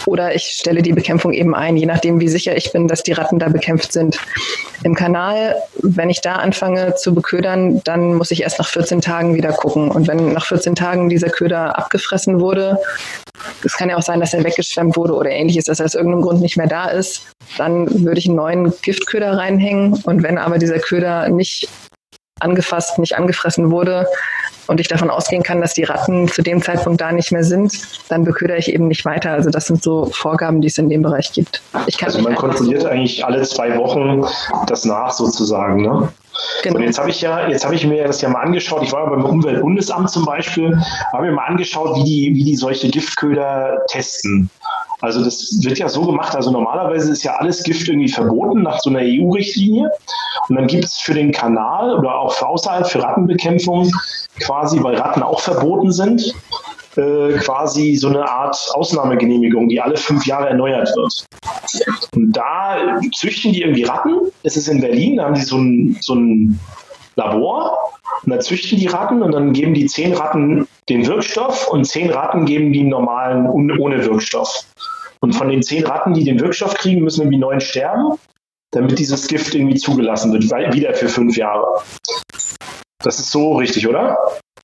oder ich stelle die Bekämpfung eben ein, je nachdem, wie sicher ich bin, dass die Ratten da bekämpft sind. Im Kanal, wenn ich da anfange zu beködern, dann muss ich erst nach vierzehn Tagen wieder gucken. Und wenn nach vierzehn Tagen dieser Köder abgefressen wurde, es kann ja auch sein, dass er weggeschwemmt wurde oder ähnliches, dass er aus irgendeinem Grund nicht mehr da ist, dann würde ich einen neuen Giftköder reinhängen. Und wenn aber dieser Köder nicht angefasst, nicht angefressen wurde und ich davon ausgehen kann, dass die Ratten zu dem Zeitpunkt da nicht mehr sind, dann beködere ich eben nicht weiter. Also das sind so Vorgaben, die es in dem Bereich gibt. Ich kann also man kontrolliert eigentlich alle zwei Wochen das nach sozusagen, ne? Genau. Und jetzt habe ich ja, jetzt habe ich mir das ja mal angeschaut. Ich war ja beim Umweltbundesamt zum Beispiel, habe mir mal angeschaut, wie die, wie die solche Giftköder testen. Also das wird ja so gemacht, also normalerweise ist ja alles Gift irgendwie verboten nach so einer E U-Richtlinie. Und dann gibt es für den Kanal oder auch für außerhalb für Rattenbekämpfung quasi, weil Ratten auch verboten sind, äh, quasi so eine Art Ausnahmegenehmigung, die alle fünf Jahre erneuert wird. Und da züchten die irgendwie Ratten. Es ist in Berlin, da haben die so ein, so ein Labor. Und da züchten die Ratten und dann geben die zehn Ratten den Wirkstoff und zehn Ratten geben die normalen ohne Wirkstoff. Und von den zehn Ratten, die den Wirkstoff kriegen, müssen irgendwie neun sterben, damit dieses Gift irgendwie zugelassen wird, wieder für fünf Jahre. Das ist so richtig, oder?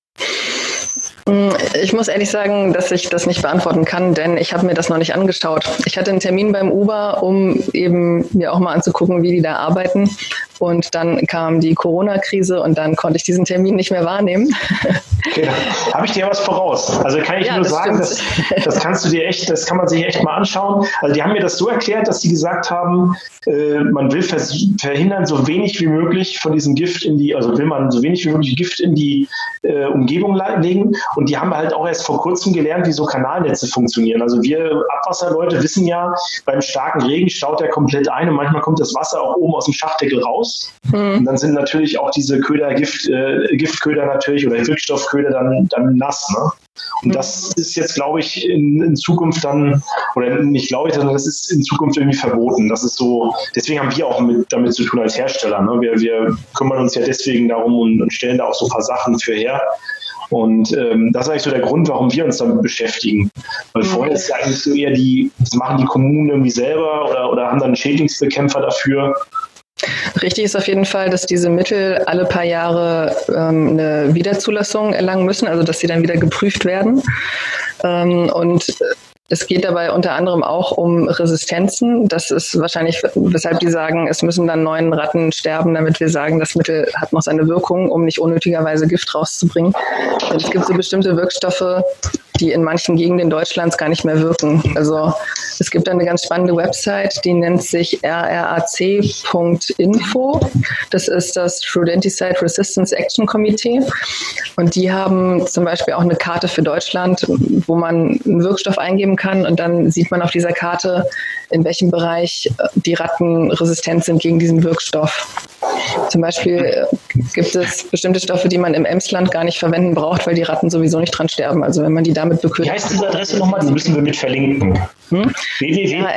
Ich muss ehrlich sagen, dass ich das nicht beantworten kann, denn ich habe mir das noch nicht angeschaut. Ich hatte einen Termin beim Uber, um eben mir auch mal anzugucken, wie die da arbeiten. Und dann kam die Corona-Krise und dann konnte ich diesen Termin nicht mehr wahrnehmen. Okay, da habe ich dir was voraus. Also kann ich ja, nur das sagen, das, das kannst du dir echt, das kann man sich echt mal anschauen. Also die haben mir das so erklärt, dass sie gesagt haben, äh, man will vers- verhindern, so wenig wie möglich von diesem Gift in die, also will man so wenig wie möglich Gift in die äh, Umgebung legen. Und die haben halt auch erst vor kurzem gelernt, wie so Kanalnetze funktionieren. Also wir Abwasserleute wissen ja, beim starken Regen staut der komplett ein und manchmal kommt das Wasser auch oben aus dem Schachdeckel raus. Mhm. Und dann sind natürlich auch diese Köder, Gift, äh, Giftköder natürlich oder Wirkstoffköder dann, dann nass. Ne? Und mhm. das ist jetzt, glaube ich, in, in Zukunft dann, oder nicht glaube ich, sondern das ist in Zukunft irgendwie verboten. Das ist so, deswegen haben wir auch mit, damit zu tun als Hersteller. Ne? Wir, wir kümmern uns ja deswegen darum und, und stellen da auch so ein paar Sachen für her. Und ähm, das ist eigentlich so der Grund, warum wir uns damit beschäftigen. Weil mhm. vorher ist ja eigentlich so eher die, das machen die Kommunen irgendwie selber oder, oder haben dann Schädlingsbekämpfer dafür. Richtig ist auf jeden Fall, dass diese Mittel alle paar Jahre ähm, eine Wiederzulassung erlangen müssen, also dass sie dann wieder geprüft werden. Ähm, und es geht dabei unter anderem auch um Resistenzen. Das ist wahrscheinlich, weshalb die sagen, es müssen dann neun Ratten sterben, damit wir sagen, das Mittel hat noch seine Wirkung, um nicht unnötigerweise Gift rauszubringen. Denn es gibt so bestimmte Wirkstoffe, die in manchen Gegenden Deutschlands gar nicht mehr wirken. Also es gibt eine ganz spannende Website, die nennt sich r r a c punkt info. Das ist das Rodenticide Resistance Action Committee. Und die haben zum Beispiel auch eine Karte für Deutschland, wo man einen Wirkstoff eingeben kann und dann sieht man auf dieser Karte, in welchem Bereich die Ratten resistent sind gegen diesen Wirkstoff. Zum Beispiel gibt es bestimmte Stoffe, die man im Emsland gar nicht verwenden braucht, weil die Ratten sowieso nicht dran sterben. Also wenn man die damit beködert. Wie heißt diese Adresse nochmal? Die müssen wir mit verlinken. Hm? w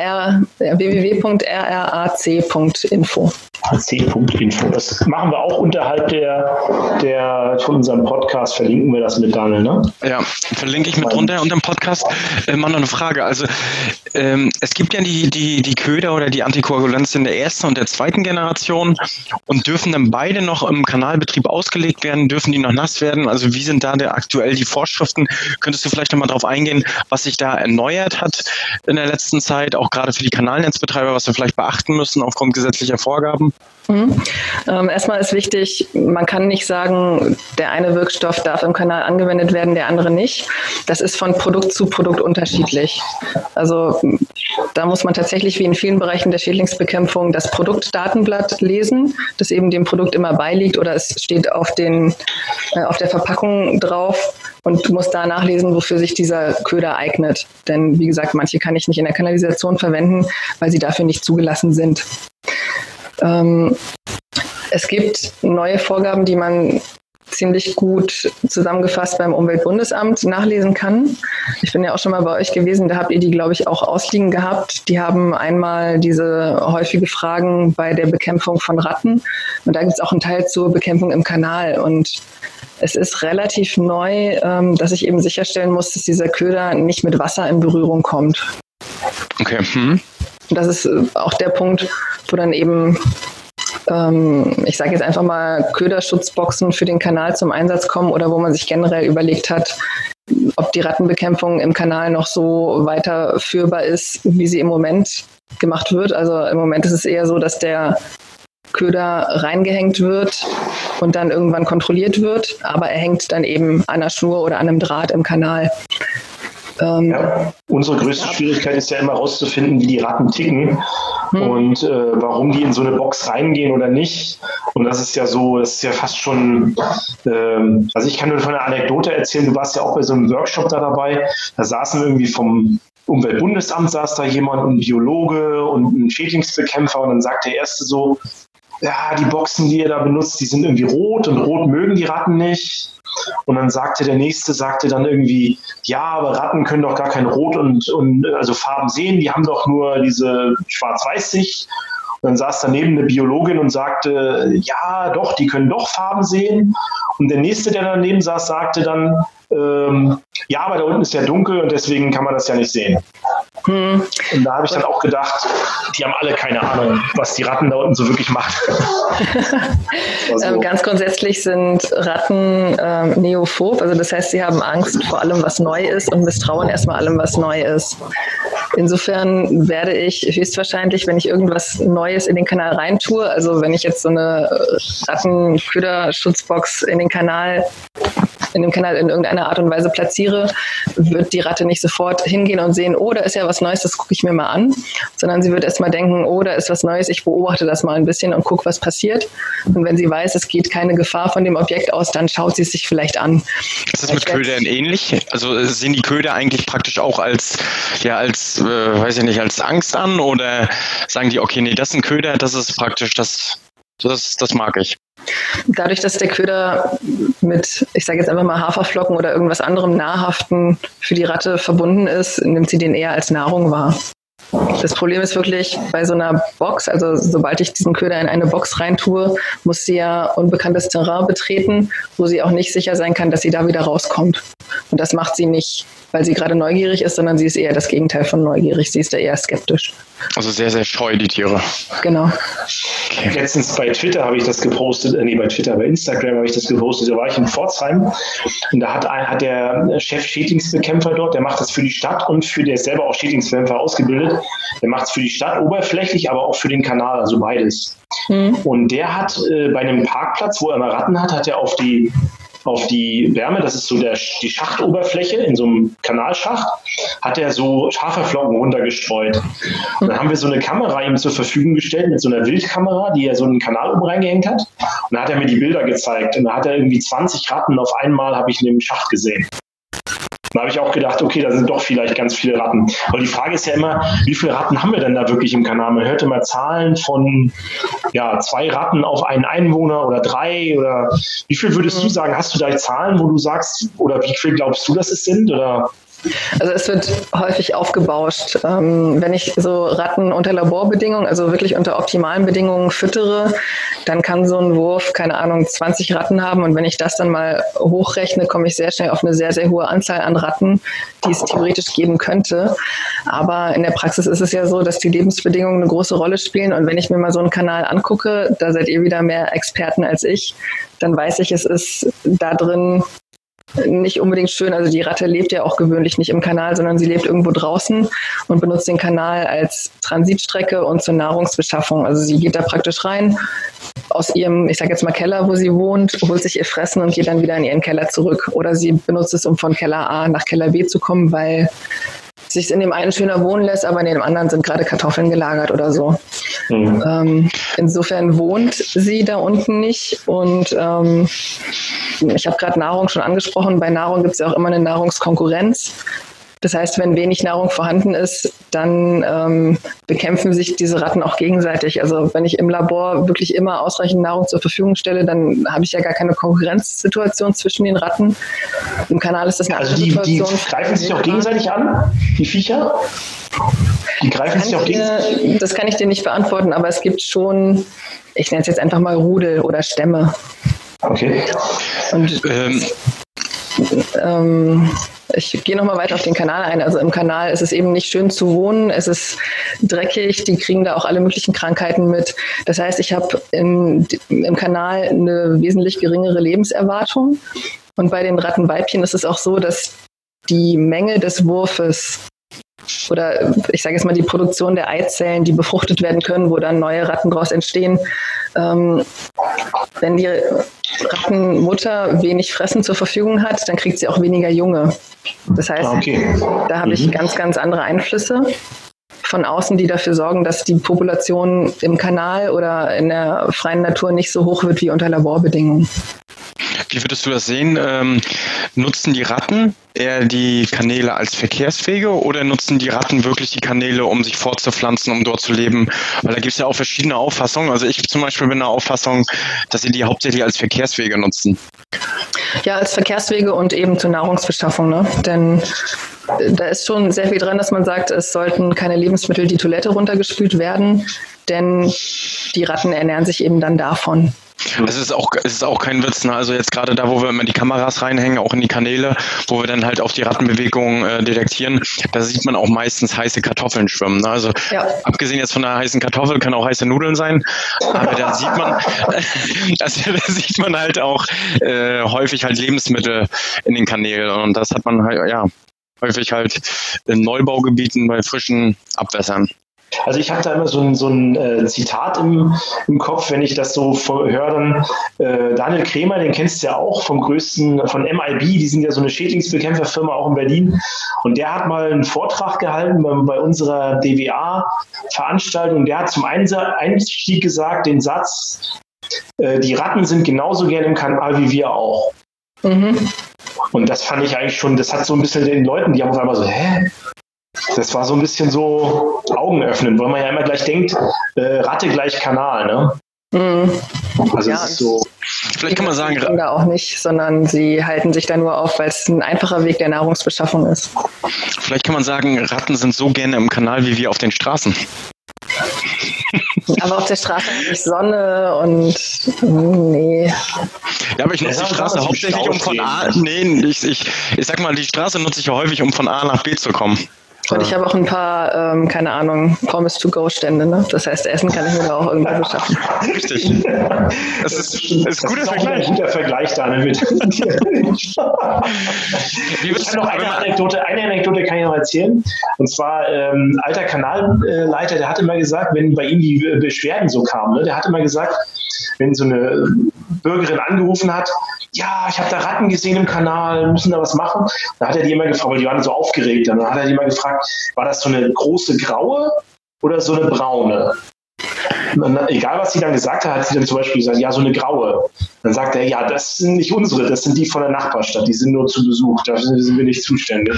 w w punkt r r a c punkt info. a c punkt info. Das machen wir auch unterhalb der, der von unserem Podcast, verlinken wir das mit Daniel, ne? Ja, verlinke ich mit drunter unter dem Podcast. Äh, mal noch eine Frage. Also ähm, es gibt ja die, die, die Köder oder die Antikoagulantien der ersten und der zweiten Generation und dürfen dann beide noch im Kanalbetrieb ausgelegt werden? Dürfen die noch nass werden? Also wie sind da der, aktuell die Vorschriften? Könntest du vielleicht nochmal darauf eingehen, was sich da erneuert hat in der letzten Zeit, auch gerade für die Kanalnetzbetreiber, was wir vielleicht beachten müssen aufgrund gesetzlicher Vorgaben? Mhm. Ähm, erstmal ist wichtig, man kann nicht sagen, der eine Wirkstoff darf im Kanal angewendet werden, der andere nicht. Das ist von Produkt zu Produkt unterschiedlich. Also da muss man tatsächlich wie in vielen Bereichen der Schädlingsbekämpfung das Produktdatenblatt lesen, das eben dem Produkt immer beiliegt oder es steht auf, den, äh, auf der Verpackung drauf und du musst da nachlesen, wofür sich dieser Köder eignet. Denn wie gesagt, manche kann ich nicht in der Kanalisation verwenden, weil sie dafür nicht zugelassen sind. Ähm, es gibt neue Vorgaben, die man ziemlich gut zusammengefasst beim Umweltbundesamt nachlesen kann. Ich bin ja auch schon mal bei euch gewesen, da habt ihr die, glaube ich, auch ausliegen gehabt. Die haben einmal diese häufige Fragen bei der Bekämpfung von Ratten und da gibt es auch einen Teil zur Bekämpfung im Kanal und es ist relativ neu, ähm, dass ich eben sicherstellen muss, dass dieser Köder nicht mit Wasser in Berührung kommt. Okay. Mhm. Das ist auch der Punkt, wo dann eben, ähm, ich sage jetzt einfach mal, Köderschutzboxen für den Kanal zum Einsatz kommen oder wo man sich generell überlegt hat, ob die Rattenbekämpfung im Kanal noch so weiterführbar ist, wie sie im Moment gemacht wird. Also im Moment ist es eher so, dass der Köder reingehängt wird und dann irgendwann kontrolliert wird, aber er hängt dann eben an einer Schnur oder an einem Draht im Kanal. Ähm, ja, unsere größte ja. Schwierigkeit ist ja immer rauszufinden, wie die Ratten ticken hm. und äh, warum die in so eine Box reingehen oder nicht. Und das ist ja so, das ist ja fast schon, äh, also ich kann nur von einer Anekdote erzählen, du warst ja auch bei so einem Workshop da dabei, da saßen irgendwie vom Umweltbundesamt saß da jemand, ein Biologe und ein Schädlingsbekämpfer und dann sagt der Erste so, ja, die Boxen, die ihr da benutzt, die sind irgendwie rot und rot mögen die Ratten nicht. Und dann sagte der Nächste, sagte dann irgendwie, ja, aber Ratten können doch gar kein Rot und, und also Farben sehen, die haben doch nur diese Schwarz-Weiß-Sicht. Und dann saß daneben eine Biologin und sagte, ja, doch, die können doch Farben sehen. Und der Nächste, der daneben saß, sagte dann, ähm, ja, aber da unten ist ja dunkel und deswegen kann man das ja nicht sehen. Hm. Und da habe ich dann auch gedacht, die haben alle keine Ahnung, was die Ratten da unten so wirklich machen. Also. Ähm, ganz grundsätzlich sind Ratten ähm, neophob, also das heißt, sie haben Angst vor allem, was neu ist und misstrauen erstmal allem, was neu ist. Insofern werde ich höchstwahrscheinlich, wenn ich irgendwas Neues in den Kanal reintue, also wenn ich jetzt so eine Rattenköderschutzbox in den Kanal in dem Kanal in irgendeiner Art und Weise platziere, wird die Ratte nicht sofort hingehen und sehen, oh, da ist ja was Neues, das gucke ich mir mal an, sondern sie wird erstmal denken, oh, da ist was Neues, ich beobachte das mal ein bisschen und gucke, was passiert. Und wenn sie weiß, es geht keine Gefahr von dem Objekt aus, dann schaut sie es sich vielleicht an. Ist das mit Ködern ähnlich? Also sehen die Köder eigentlich praktisch auch als, ja, als, äh, weiß ich nicht, als Angst an oder sagen die, okay, nee, das ist ein Köder, das ist praktisch das, das, das mag ich? Dadurch, dass der Köder mit, ich sage jetzt einfach mal Haferflocken oder irgendwas anderem Nahrhaften für die Ratte verbunden ist, nimmt sie den eher als Nahrung wahr. Das Problem ist wirklich bei so einer Box, also sobald ich diesen Köder in eine Box reintue, muss sie ja unbekanntes Terrain betreten, wo sie auch nicht sicher sein kann, dass sie da wieder rauskommt. Und das macht sie nicht, weil sie gerade neugierig ist, sondern sie ist eher das Gegenteil von neugierig. Sie ist da eher skeptisch. Also sehr, sehr scheu, die Tiere. Genau. Okay. Letztens bei Twitter habe ich das gepostet, äh, nee, bei Twitter, bei Instagram habe ich das gepostet, da war ich in Pforzheim und da hat, ein, hat der Chef Schädlingsbekämpfer dort, der macht das für die Stadt und für, der ist selber auch Schädlingsbekämpfer ausgebildet, der macht es für die Stadt oberflächlich, aber auch für den Kanal, also beides. Mhm. Und der hat äh, bei einem Parkplatz, wo er mal Ratten hat, hat er auf die auf die Wärme, das ist so der, die Schachtoberfläche in so einem Kanalschacht, hat er so Haferflocken runtergestreut. Und dann haben wir so eine Kamera ihm zur Verfügung gestellt, mit so einer Wildkamera, die er so in den Kanal oben reingehängt hat. Und da hat er mir die Bilder gezeigt. Und da hat er irgendwie zwanzig Ratten auf einmal, habe ich in dem Schacht gesehen. Da habe ich auch gedacht, okay, da sind doch vielleicht ganz viele Ratten. Aber die Frage ist ja immer, wie viele Ratten haben wir denn da wirklich im Kanal? Man hört immer Zahlen von ja, zwei Ratten auf einen Einwohner oder drei oder wie viel würdest du sagen? Hast du da Zahlen, wo du sagst, oder wie viel glaubst du, dass es sind? Oder? Also es wird häufig aufgebauscht. Ähm, wenn ich so Ratten unter Laborbedingungen, also wirklich unter optimalen Bedingungen füttere, dann kann so ein Wurf, keine Ahnung, zwanzig Ratten haben. Und wenn ich das dann mal hochrechne, komme ich sehr schnell auf eine sehr, sehr hohe Anzahl an Ratten, die es theoretisch geben könnte. Aber in der Praxis ist es ja so, dass die Lebensbedingungen eine große Rolle spielen. Und wenn ich mir mal so einen Kanal angucke, da seid ihr wieder mehr Experten als ich, dann weiß ich, es ist da drin nicht unbedingt schön. Also die Ratte lebt ja auch gewöhnlich nicht im Kanal, sondern sie lebt irgendwo draußen und benutzt den Kanal als Transitstrecke und zur Nahrungsbeschaffung. Also sie geht da praktisch rein aus ihrem, ich sage jetzt mal Keller, wo sie wohnt, holt sich ihr Fressen und geht dann wieder in ihren Keller zurück. Oder sie benutzt es, um von Keller A nach Keller B zu kommen, weil sich in dem einen schöner wohnen lässt, aber in dem anderen sind gerade Kartoffeln gelagert oder so. Mhm. Ähm, insofern wohnt sie da unten nicht und ähm, ich habe gerade Nahrung schon angesprochen. Bei Nahrung gibt es ja auch immer eine Nahrungskonkurrenz. Das heißt, wenn wenig Nahrung vorhanden ist, dann ähm, bekämpfen sich diese Ratten auch gegenseitig. Also wenn ich im Labor wirklich immer ausreichend Nahrung zur Verfügung stelle, dann habe ich ja gar keine Konkurrenzsituation zwischen den Ratten. Im Kanal ist das eine also andere die, Situation. Die greifen sich auch gegenseitig an, die Viecher? Die greifen sich auch gegenseitig? Das kann ich dir nicht beantworten, aber es gibt schon, ich nenne es jetzt einfach mal Rudel oder Stämme. Okay. Und ähm. Ähm, ich gehe nochmal weiter auf den Kanal ein. Also im Kanal ist es eben nicht schön zu wohnen, es ist dreckig, die kriegen da auch alle möglichen Krankheiten mit. Das heißt, ich habe im Kanal eine wesentlich geringere Lebenserwartung. Und bei den Rattenweibchen ist es auch so, dass die Menge des Wurfes oder ich sage jetzt mal die Produktion der Eizellen, die befruchtet werden können, wo dann neue Ratten daraus entstehen, ähm, wenn die Rattenmutter wenig Fressen zur Verfügung hat, dann kriegt sie auch weniger Junge. Das heißt, okay. da habe ich mhm. ganz, ganz andere Einflüsse von außen, die dafür sorgen, dass die Population im Kanal oder in der freien Natur nicht so hoch wird wie unter Laborbedingungen. Wie würdest du das sehen? Ähm, nutzen die Ratten eher die Kanäle als Verkehrswege oder nutzen die Ratten wirklich die Kanäle, um sich fortzupflanzen, um dort zu leben? Weil da gibt es ja auch verschiedene Auffassungen. Also ich zum Beispiel bin der Auffassung, dass sie die hauptsächlich als Verkehrswege nutzen. Ja, als Verkehrswege und eben zur Nahrungsbeschaffung, ne? Denn da ist schon sehr viel dran, dass man sagt, es sollten keine Lebensmittel die Toilette runtergespült werden, denn die Ratten ernähren sich eben dann davon. Es ist auch, es ist auch kein Witz, ne? Also jetzt gerade da, wo wir immer die Kameras reinhängen, auch in die Kanäle, wo wir dann halt auch die Rattenbewegungen äh, detektieren, da sieht man auch meistens heiße Kartoffeln schwimmen. Ne? Also ja. abgesehen jetzt von der heißen Kartoffel, kann auch heiße Nudeln sein, aber da sieht man, also, da sieht man halt auch äh, häufig halt Lebensmittel in den Kanälen und das hat man halt, ja, häufig halt in Neubaugebieten bei frischen Abwässern. Also ich habe da immer so ein, so ein äh, Zitat im, im Kopf, wenn ich das so höre, dann äh, Daniel Krämer, den kennst du ja auch vom größten, von M I B, die sind ja so eine Schädlingsbekämpferfirma auch in Berlin und der hat mal einen Vortrag gehalten bei, bei unserer D W A-Veranstaltung, der hat zum Einstieg gesagt, den Satz, äh, die Ratten sind genauso gern im Kanal wie wir auch. Mhm. Und das fand ich eigentlich schon, das hat so ein bisschen den Leuten, die haben auf einmal so, hä? Das war so ein bisschen so Augen öffnen, weil man ja immer gleich denkt, äh, Ratte gleich Kanal, ne? Mhm. Also ja, es ist so. Vielleicht kann man sagen, da auch nicht, sondern sie halten sich da nur auf, weil es ein einfacher Weg der Nahrungsbeschaffung ist. Vielleicht kann man sagen, Ratten sind so gerne im Kanal wie wir auf den Straßen. Aber auf der Straße habe ich Sonne und nee. Ja, aber ich nutze die Straße hauptsächlich, um von A, nee, ich, ich, ich sag mal, die Straße nutze ich ja häufig, um von A nach B zu kommen. Und ich habe auch ein paar, ähm, keine Ahnung, Pommes-to-go-Stände, ne? Das heißt, Essen kann ich mir da auch irgendwo beschaffen. Richtig. Das ist, das ist, das guter ist Vergleich. ein guter Vergleich, Daniel. Mit ich kann noch eine Anekdote, eine Anekdote kann ich noch erzählen. Und zwar, ähm, alter Kanalleiter, der hat immer gesagt, wenn bei ihm die Beschwerden so kamen, ne, der hat immer gesagt, wenn so eine Bürgerin angerufen hat, ja, ich habe da Ratten gesehen im Kanal, müssen da was machen? Da hat er die immer gefragt, weil die waren so aufgeregt. Dann hat er die immer gefragt, war das so eine große graue oder so eine braune? Und dann, egal, was sie dann gesagt hat, hat sie dann zum Beispiel gesagt, ja, so eine graue. Dann sagt er, ja, das sind nicht unsere, das sind die von der Nachbarstadt, die sind nur zu Besuch, dafür sind wir nicht zuständig.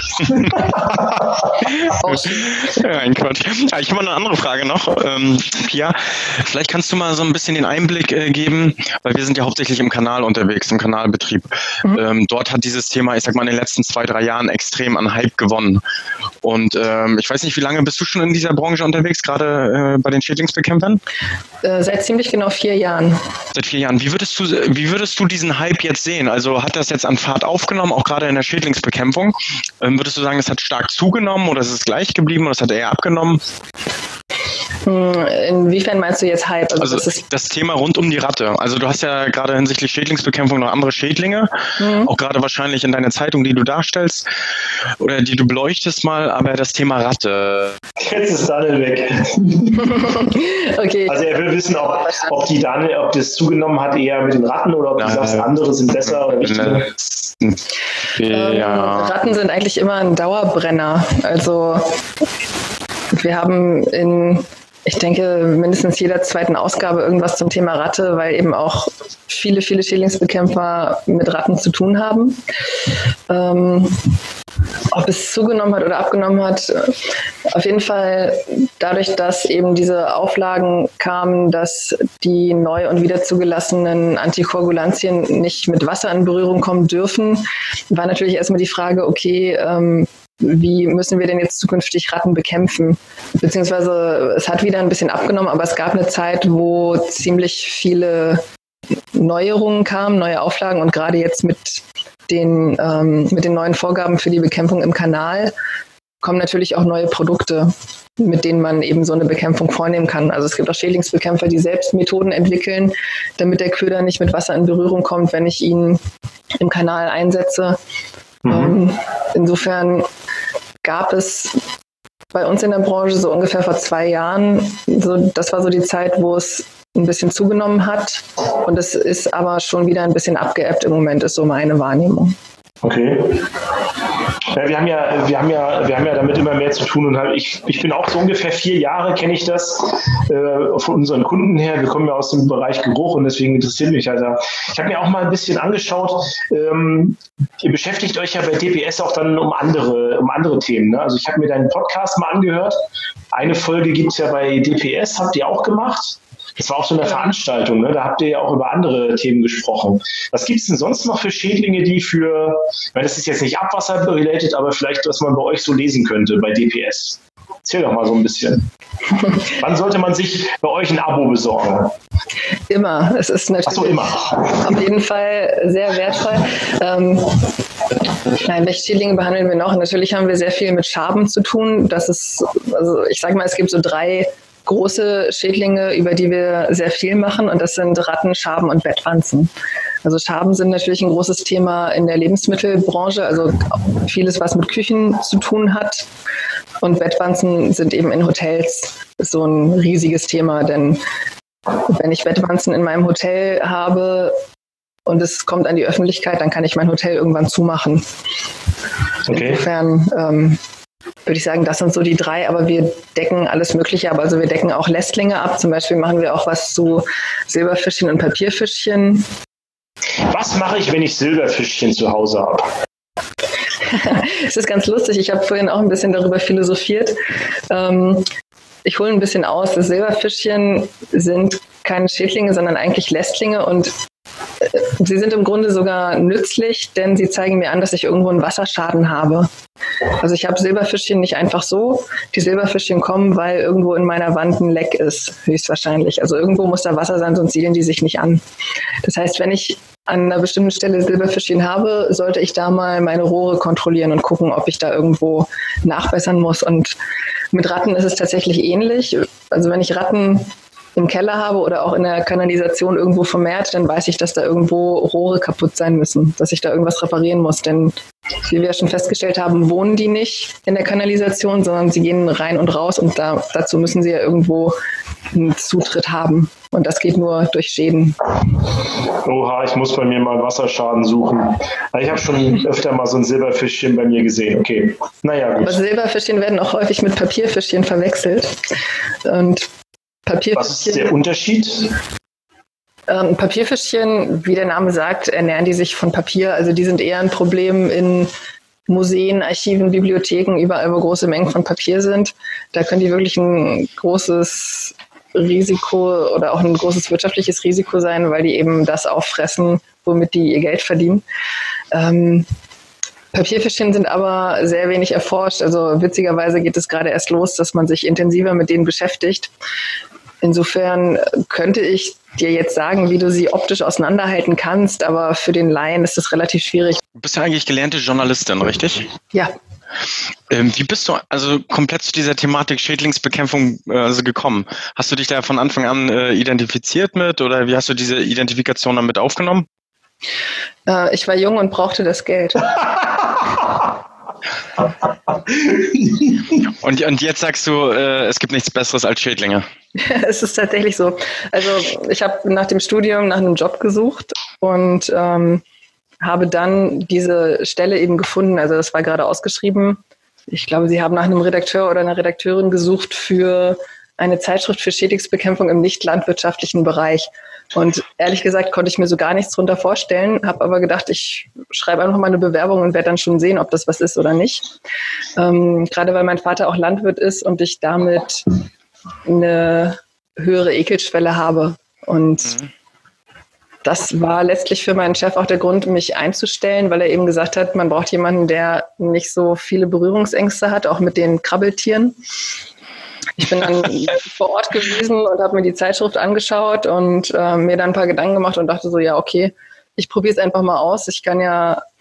Ja, ein Quatsch. Ich habe mal eine andere Frage noch, ähm, Pia. Vielleicht kannst du mal so ein bisschen den Einblick äh, geben, weil wir sind ja hauptsächlich im Kanal unterwegs, im Kanalbetrieb. Mhm. Ähm, dort hat dieses Thema, ich sag mal, in den letzten zwei, drei Jahren extrem an Hype gewonnen. Und ähm, ich weiß nicht, wie lange bist du schon in dieser Branche unterwegs, gerade äh, bei den Schädlingsbekämpfern? Äh, seit ziemlich genau vier Jahren. Seit vier Jahren. Wie würdest du, wie würdest du diesen Hype jetzt sehen? Also hat das jetzt an Fahrt aufgenommen, auch gerade in der Schädlingsbekämpfung? Ähm, würdest du sagen, es hat stark zugenommen oder ist es gleich geblieben oder es hat eher abgenommen? Inwiefern meinst du jetzt Hype? Also, also das, ist das Thema rund um die Ratte. Also du hast ja gerade hinsichtlich Schädlingsbekämpfung noch andere Schädlinge, mhm. auch gerade wahrscheinlich in deiner Zeitung, die du darstellst oder die du beleuchtest mal, aber das Thema Ratte. Jetzt ist Daniel weg. Okay. Also er will wissen, ob, ob die Daniel, ob das zugenommen hat eher mit den Ratten oder ob du sagst, andere sind besser oder wichtiger. Ja. Ähm, Ratten sind eigentlich immer ein Dauerbrenner. Also wir haben in, ich denke, mindestens jeder zweiten Ausgabe irgendwas zum Thema Ratte, weil eben auch viele, viele Schädlingsbekämpfer mit Ratten zu tun haben. Ähm, ob es zugenommen hat oder abgenommen hat, auf jeden Fall dadurch, dass eben diese Auflagen kamen, dass die neu und wieder zugelassenen Antikoagulantien nicht mit Wasser in Berührung kommen dürfen, war natürlich erstmal die Frage, okay, ähm, wie müssen wir denn jetzt zukünftig Ratten bekämpfen? Beziehungsweise es hat wieder ein bisschen abgenommen, aber es gab eine Zeit, wo ziemlich viele Neuerungen kamen, neue Auflagen und gerade jetzt mit den, ähm, mit den neuen Vorgaben für die Bekämpfung im Kanal kommen natürlich auch neue Produkte, mit denen man eben so eine Bekämpfung vornehmen kann. Also es gibt auch Schädlingsbekämpfer, die selbst Methoden entwickeln, damit der Köder nicht mit Wasser in Berührung kommt, wenn ich ihn im Kanal einsetze. Mhm. Ähm, insofern gab es bei uns in der Branche so ungefähr vor zwei Jahren, so, das war so die Zeit, wo es ein bisschen zugenommen hat. Und es ist aber schon wieder ein bisschen abgeebbt im Moment, ist so meine Wahrnehmung. Okay. Ja, wir haben ja, wir haben ja, wir haben ja damit immer mehr zu tun und halt ich, ich bin auch so ungefähr vier Jahre kenne ich das äh, von unseren Kunden her. Wir kommen ja aus dem Bereich Geruch und deswegen interessiert mich halt. Ich habe mir auch mal ein bisschen angeschaut. Ähm, ihr beschäftigt euch ja bei D P S auch dann um andere, um andere Themen. Ne? Also ich habe mir deinen Podcast mal angehört. Eine Folge gibt es ja bei D P S, habt ihr auch gemacht? Das war auch so eine Veranstaltung, ne? Da habt ihr ja auch über andere Themen gesprochen. Was gibt es denn sonst noch für Schädlinge, die für, weil das ist jetzt nicht Abwasser-related, aber vielleicht, was man bei euch so lesen könnte, bei D P S? Erzähl doch mal so ein bisschen. Wann sollte man sich bei euch ein Abo besorgen? Immer. Es ist natürlich Ach so, immer. auf jeden Fall sehr wertvoll. Ähm, nein, welche Schädlinge behandeln wir noch? Natürlich haben wir sehr viel mit Schaben zu tun. Das ist, also ich sage mal, es gibt so drei große Schädlinge, über die wir sehr viel machen, und das sind Ratten, Schaben und Bettwanzen. Also Schaben sind natürlich ein großes Thema in der Lebensmittelbranche, also vieles, was mit Küchen zu tun hat. Und Bettwanzen sind eben in Hotels so ein riesiges Thema, denn wenn ich Bettwanzen in meinem Hotel habe und es kommt an die Öffentlichkeit, dann kann ich mein Hotel irgendwann zumachen. Okay. Insofern ähm, würde ich sagen, das sind so die drei, aber wir decken alles Mögliche ab. Also wir decken auch Lästlinge ab. Zum Beispiel machen wir auch was zu Silberfischchen und Papierfischchen. Was mache ich, wenn ich Silberfischchen zu Hause habe? Es ist ganz lustig. Ich habe vorhin auch ein bisschen darüber philosophiert. Ähm, ich hole ein bisschen aus. Das Silberfischchen sind keine Schädlinge, sondern eigentlich Lästlinge, und sie sind im Grunde sogar nützlich, denn sie zeigen mir an, dass ich irgendwo einen Wasserschaden habe. Also ich habe Silberfischchen nicht einfach so. Die Silberfischchen kommen, weil irgendwo in meiner Wand ein Leck ist, höchstwahrscheinlich. Also irgendwo muss da Wasser sein, sonst siedeln die sich nicht an. Das heißt, wenn ich an einer bestimmten Stelle Silberfischchen habe, sollte ich da mal meine Rohre kontrollieren und gucken, ob ich da irgendwo nachbessern muss. Und mit Ratten ist es tatsächlich ähnlich. Also wenn ich Ratten im Keller habe oder auch in der Kanalisation irgendwo vermehrt, dann weiß ich, dass da irgendwo Rohre kaputt sein müssen, dass ich da irgendwas reparieren muss. Denn wie wir schon festgestellt haben, wohnen die nicht in der Kanalisation, sondern sie gehen rein und raus, und da, dazu müssen sie ja irgendwo einen Zutritt haben. Und das geht nur durch Schäden. Oha, ich muss bei mir mal Wasserschaden suchen. Ich habe schon öfter mal so ein Silberfischchen bei mir gesehen. Okay, naja, gut. Aber Silberfischchen werden auch häufig mit Papierfischchen verwechselt. Und Was ist der Unterschied? Ähm, Papierfischchen, wie der Name sagt, ernähren die sich von Papier. Also die sind eher ein Problem in Museen, Archiven, Bibliotheken, überall, wo große Mengen von Papier sind. Da können die wirklich ein großes Risiko oder auch ein großes wirtschaftliches Risiko sein, weil die eben das auffressen, womit die ihr Geld verdienen. Ähm, Papierfischchen sind aber sehr wenig erforscht. Also witzigerweise geht es gerade erst los, dass man sich intensiver mit denen beschäftigt. Insofern könnte ich dir jetzt sagen, wie du sie optisch auseinanderhalten kannst, aber für den Laien ist das relativ schwierig. Du bist ja eigentlich gelernte Journalistin, richtig? Ja. Ähm, wie bist du also komplett zu dieser Thematik Schädlingsbekämpfung äh, also gekommen? Hast du dich da von Anfang an äh, identifiziert mit, oder wie hast du diese Identifikation damit aufgenommen? Äh, ich war jung und brauchte das Geld. und, und jetzt sagst du, äh, es gibt nichts Besseres als Schädlinge. Es ist tatsächlich so. Also ich habe nach dem Studium nach einem Job gesucht und ähm, habe dann diese Stelle eben gefunden. Also das war gerade ausgeschrieben. Ich glaube, Sie haben nach einem Redakteur oder einer Redakteurin gesucht für eine Zeitschrift für Schädlingsbekämpfung im nicht landwirtschaftlichen Bereich. Und ehrlich gesagt konnte ich mir so gar nichts drunter vorstellen, habe aber gedacht, ich schreibe einfach mal eine Bewerbung und werde dann schon sehen, ob das was ist oder nicht. Ähm, gerade weil mein Vater auch Landwirt ist und ich damit eine höhere Ekelschwelle habe. Und mhm. das war letztlich für meinen Chef auch der Grund, mich einzustellen, weil er eben gesagt hat, man braucht jemanden, der nicht so viele Berührungsängste hat, auch mit den Krabbeltieren. Ich bin dann vor Ort gewesen und habe mir die Zeitschrift angeschaut und äh, mir dann ein paar Gedanken gemacht und dachte so, ja, okay, ich probiere es einfach mal aus. Ich kann ja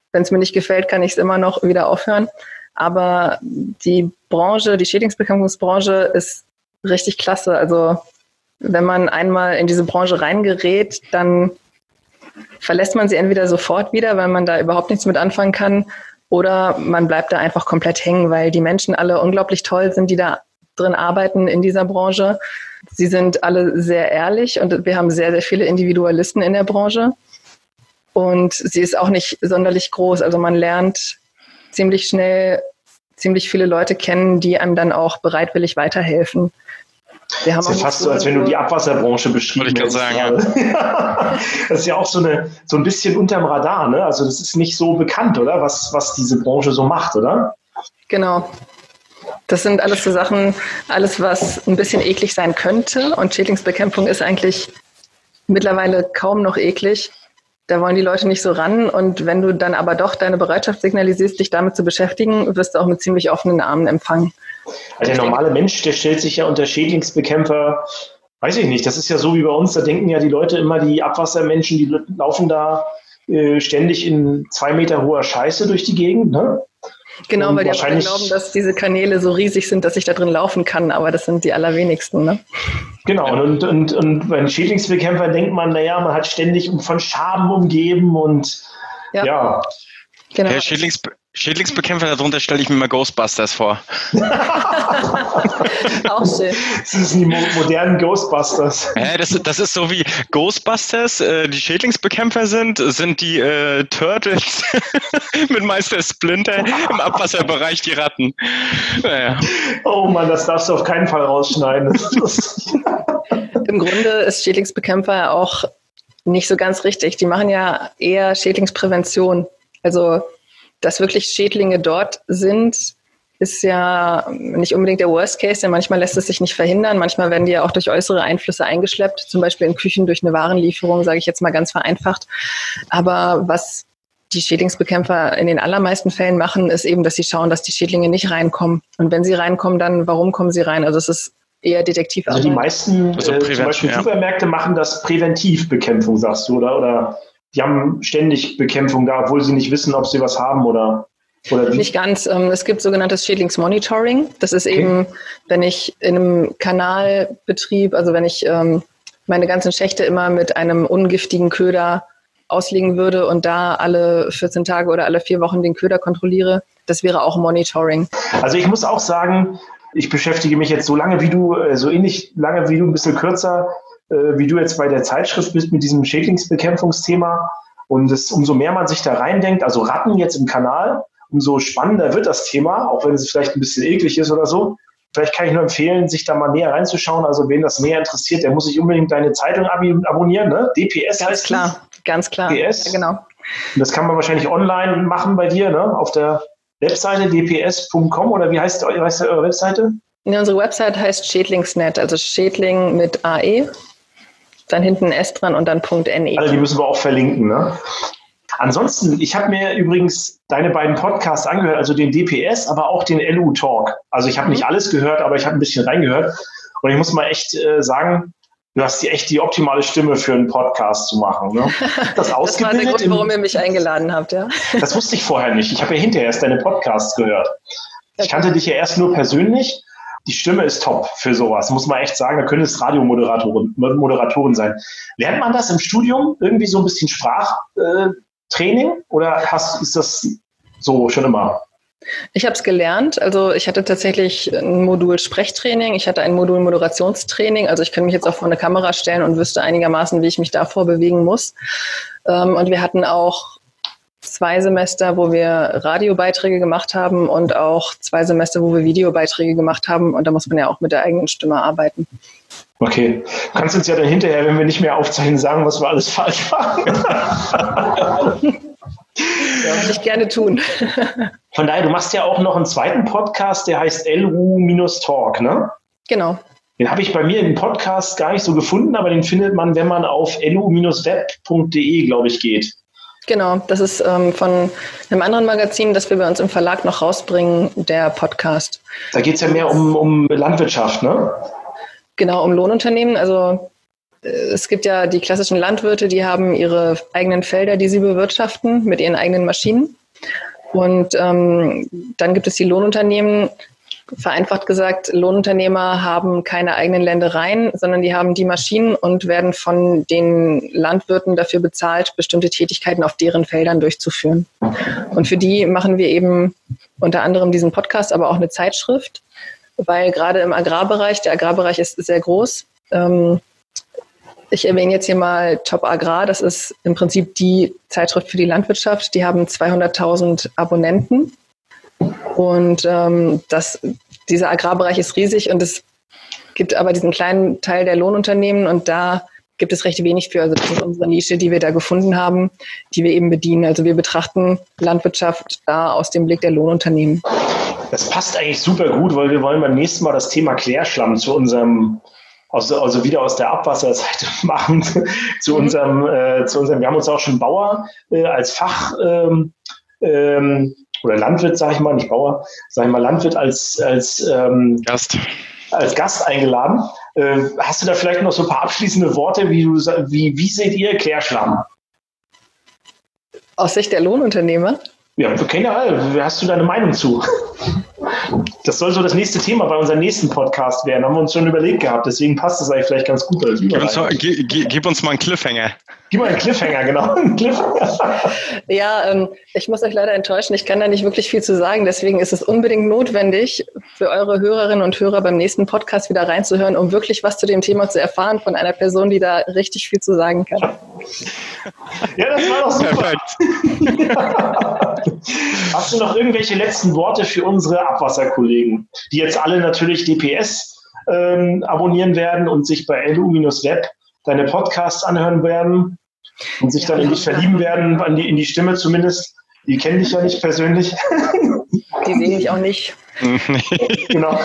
wenn es mir nicht gefällt, kann ich es immer noch wieder aufhören. Aber die Branche, die Schädlingsbekämpfungsbranche ist richtig klasse. Also wenn man einmal in diese Branche reingerät, dann verlässt man sie entweder sofort wieder, weil man da überhaupt nichts mit anfangen kann, oder man bleibt da einfach komplett hängen, weil die Menschen alle unglaublich toll sind, die da drin arbeiten in dieser Branche. Sie sind alle sehr ehrlich und wir haben sehr, sehr viele Individualisten in der Branche. Und sie ist auch nicht sonderlich groß. Also man lernt ziemlich schnell ziemlich viele Leute kennen, die einem dann auch bereitwillig weiterhelfen. Wir haben das ist ja fast so, als wenn du die Abwasserbranche beschrieben hättest. Sagen, ja. Das ist ja auch so, eine, so ein bisschen unterm Radar, ne? Also das ist nicht so bekannt, oder? Was, was diese Branche so macht, oder? Genau. Das sind alles so Sachen, alles, was ein bisschen eklig sein könnte. Und Schädlingsbekämpfung ist eigentlich mittlerweile kaum noch eklig. Da wollen die Leute nicht so ran. Und wenn du dann aber doch deine Bereitschaft signalisierst, dich damit zu beschäftigen, wirst du auch mit ziemlich offenen Armen empfangen. Also der normale Mensch, der stellt sich ja unter Schädlingsbekämpfer, weiß ich nicht, das ist ja so wie bei uns, da denken ja die Leute immer, die Abwassermenschen, die laufen da äh, ständig in zwei Meter hoher Scheiße durch die Gegend, ne? Genau, und weil die wahrscheinlich glauben, dass diese Kanäle so riesig sind, dass ich da drin laufen kann, aber das sind die allerwenigsten, ne? Genau, und, und, und bei Schädlingsbekämpfern denkt man, naja, man hat ständig von Schaben umgeben und ja. ja. Genau. Herr Schädlingsbe- Schädlingsbekämpfer, darunter stelle ich mir mal Ghostbusters vor. Auch schön. Das sind die mo- modernen Ghostbusters. Ja, das, das ist so wie Ghostbusters, äh, die Schädlingsbekämpfer sind, sind die äh, Turtles mit Meister Splinter, im Abwasserbereich die Ratten. Naja. Oh Mann, das darfst du auf keinen Fall rausschneiden. Im Grunde ist Schädlingsbekämpfer auch nicht so ganz richtig. Die machen ja eher Schädlingsprävention. Also dass wirklich Schädlinge dort sind, ist ja nicht unbedingt der Worst Case, denn manchmal lässt es sich nicht verhindern. Manchmal werden die ja auch durch äußere Einflüsse eingeschleppt, zum Beispiel in Küchen durch eine Warenlieferung, sage ich jetzt mal ganz vereinfacht. Aber was die Schädlingsbekämpfer in den allermeisten Fällen machen, ist eben, dass sie schauen, dass die Schädlinge nicht reinkommen. Und wenn sie reinkommen, dann warum kommen sie rein? Also es ist eher Detektivarbeit. Also die meisten, also äh, zum Beispiel ja. Supermärkte machen das Präventivbekämpfung, sagst du, oder? Oder die haben ständig Bekämpfung da, obwohl sie nicht wissen, ob sie was haben oder, oder wie? Nicht ganz. Es gibt sogenanntes Schädlingsmonitoring. Das ist okay. eben, wenn ich in einem Kanalbetrieb, also wenn ich ähm, meine ganzen Schächte immer mit einem ungiftigen Köder auslegen würde und da alle vierzehn Tage oder alle vier Wochen den Köder kontrolliere, das wäre auch Monitoring. Also ich muss auch sagen, ich beschäftige mich jetzt so lange wie du, so ähnlich lange wie du, ein bisschen kürzer, wie du jetzt bei der Zeitschrift bist mit diesem Schädlingsbekämpfungsthema. Und es, umso mehr man sich da reindenkt, also Ratten jetzt im Kanal, umso spannender wird das Thema, auch wenn es vielleicht ein bisschen eklig ist oder so. Vielleicht kann ich nur empfehlen, sich da mal näher reinzuschauen. Also wen das näher interessiert, der muss sich unbedingt deine Zeitung ab- abonnieren, ne? D P S ganz heißt klar, das. Ganz klar, D P S. Ja, genau. Und das kann man wahrscheinlich online machen bei dir, ne? Auf der Webseite d p s punkt com oder wie heißt, wie heißt eure Webseite? Ja, unsere Website heißt Schädlingsnet, also Schädling mit A E. Dann hinten ein S dran und dann .ne. Also die müssen wir auch verlinken, ne? Ansonsten, ich habe mir übrigens deine beiden Podcasts angehört, also den D P S, aber auch den L U Talk. Also ich habe nicht alles gehört, aber ich habe ein bisschen reingehört. Und ich muss mal echt äh, sagen, du hast die echt die optimale Stimme für einen Podcast zu machen. Ne? Das, das war der Grund, warum ihr mich eingeladen habt, ja. Das wusste ich vorher nicht. Ich habe ja hinterher erst deine Podcasts gehört. Ich kannte dich ja erst nur persönlich. Die Stimme ist top für sowas, muss man echt sagen. Da können es Radiomoderatoren Moderatoren sein. Lernt man das im Studium? Irgendwie so ein bisschen Sprachtraining? Äh, oder hast, ist das so schon immer? Ich habe es gelernt. Also ich hatte tatsächlich ein Modul Sprechtraining. Ich hatte ein Modul Moderationstraining. Also ich kann mich jetzt auch vor eine Kamera stellen und wüsste einigermaßen, wie ich mich davor bewegen muss. Ähm, und wir hatten auch zwei Semester, wo wir Radiobeiträge gemacht haben und auch zwei Semester, wo wir Videobeiträge gemacht haben. Und da muss man ja auch mit der eigenen Stimme arbeiten. Okay. Du kannst uns ja dann hinterher, wenn wir nicht mehr aufzeichnen, sagen, was wir alles falsch machen. Ja, würde ich gerne tun. Von daher, du machst ja auch noch einen zweiten Podcast, der heißt L U-Talk, ne? Genau. Den habe ich bei mir im Podcast gar nicht so gefunden, aber den findet man, wenn man auf l u web punkt d e, glaube ich, geht. Genau, das ist ähm, von einem anderen Magazin, das wir bei uns im Verlag noch rausbringen, der Podcast. Da geht es ja mehr um, um Landwirtschaft, ne? Genau, um Lohnunternehmen. Also äh, es gibt ja die klassischen Landwirte, die haben ihre eigenen Felder, die sie bewirtschaften mit ihren eigenen Maschinen. Und ähm, dann gibt es die Lohnunternehmen. Vereinfacht gesagt, Lohnunternehmer haben keine eigenen Ländereien, sondern die haben die Maschinen und werden von den Landwirten dafür bezahlt, bestimmte Tätigkeiten auf deren Feldern durchzuführen. Und für die machen wir eben unter anderem diesen Podcast, aber auch eine Zeitschrift, weil gerade im Agrarbereich, der Agrarbereich ist sehr groß. Ähm, ich erwähne jetzt hier mal Top Agrar, das ist im Prinzip die Zeitschrift für die Landwirtschaft. Die haben zweihunderttausend Abonnenten. Und ähm, das, dieser Agrarbereich ist riesig und es gibt aber diesen kleinen Teil der Lohnunternehmen und da gibt es recht wenig für. Also das ist unsere Nische, die wir da gefunden haben, die wir eben bedienen. Also wir betrachten Landwirtschaft da aus dem Blick der Lohnunternehmen. Das passt eigentlich super gut, weil wir wollen beim nächsten Mal das Thema Klärschlamm zu unserem, also, also wieder aus der Abwasserseite machen, zu mhm. unserem, äh, zu unserem, wir haben uns auch schon Bauer äh, als Fach ähm, ähm, oder Landwirt, sage ich mal, nicht Bauer, sage ich mal Landwirt als, als, ähm, Gast. als Gast eingeladen. Äh, hast du da vielleicht noch so ein paar abschließende Worte, wie, du, wie, wie seht ihr Klärschlamm? Aus Sicht der Lohnunternehmer? Ja, generell, hast du deine Meinung zu? Das soll so das nächste Thema bei unserem nächsten Podcast werden, haben wir uns schon überlegt gehabt, deswegen passt das eigentlich vielleicht ganz gut. Als gib, uns mal, gib, gib uns mal einen Cliffhanger. Gib mal einen Cliffhanger, genau. Einen Cliffhanger. Ja, ähm, ich muss euch leider enttäuschen, ich kann da nicht wirklich viel zu sagen, deswegen ist es unbedingt notwendig, für eure Hörerinnen und Hörer beim nächsten Podcast wieder reinzuhören, um wirklich was zu dem Thema zu erfahren von einer Person, die da richtig viel zu sagen kann. Ja, das war doch super. Hast du noch irgendwelche letzten Worte für unsere Abwasserkollegen, die jetzt alle natürlich D P S ähm, abonnieren werden und sich bei L U-Web deine Podcasts anhören werden und sich ja, dann in dich verlieben werden, in die, in die Stimme zumindest. Die kennen dich ja nicht persönlich. Die sehen mich auch nicht. Genau.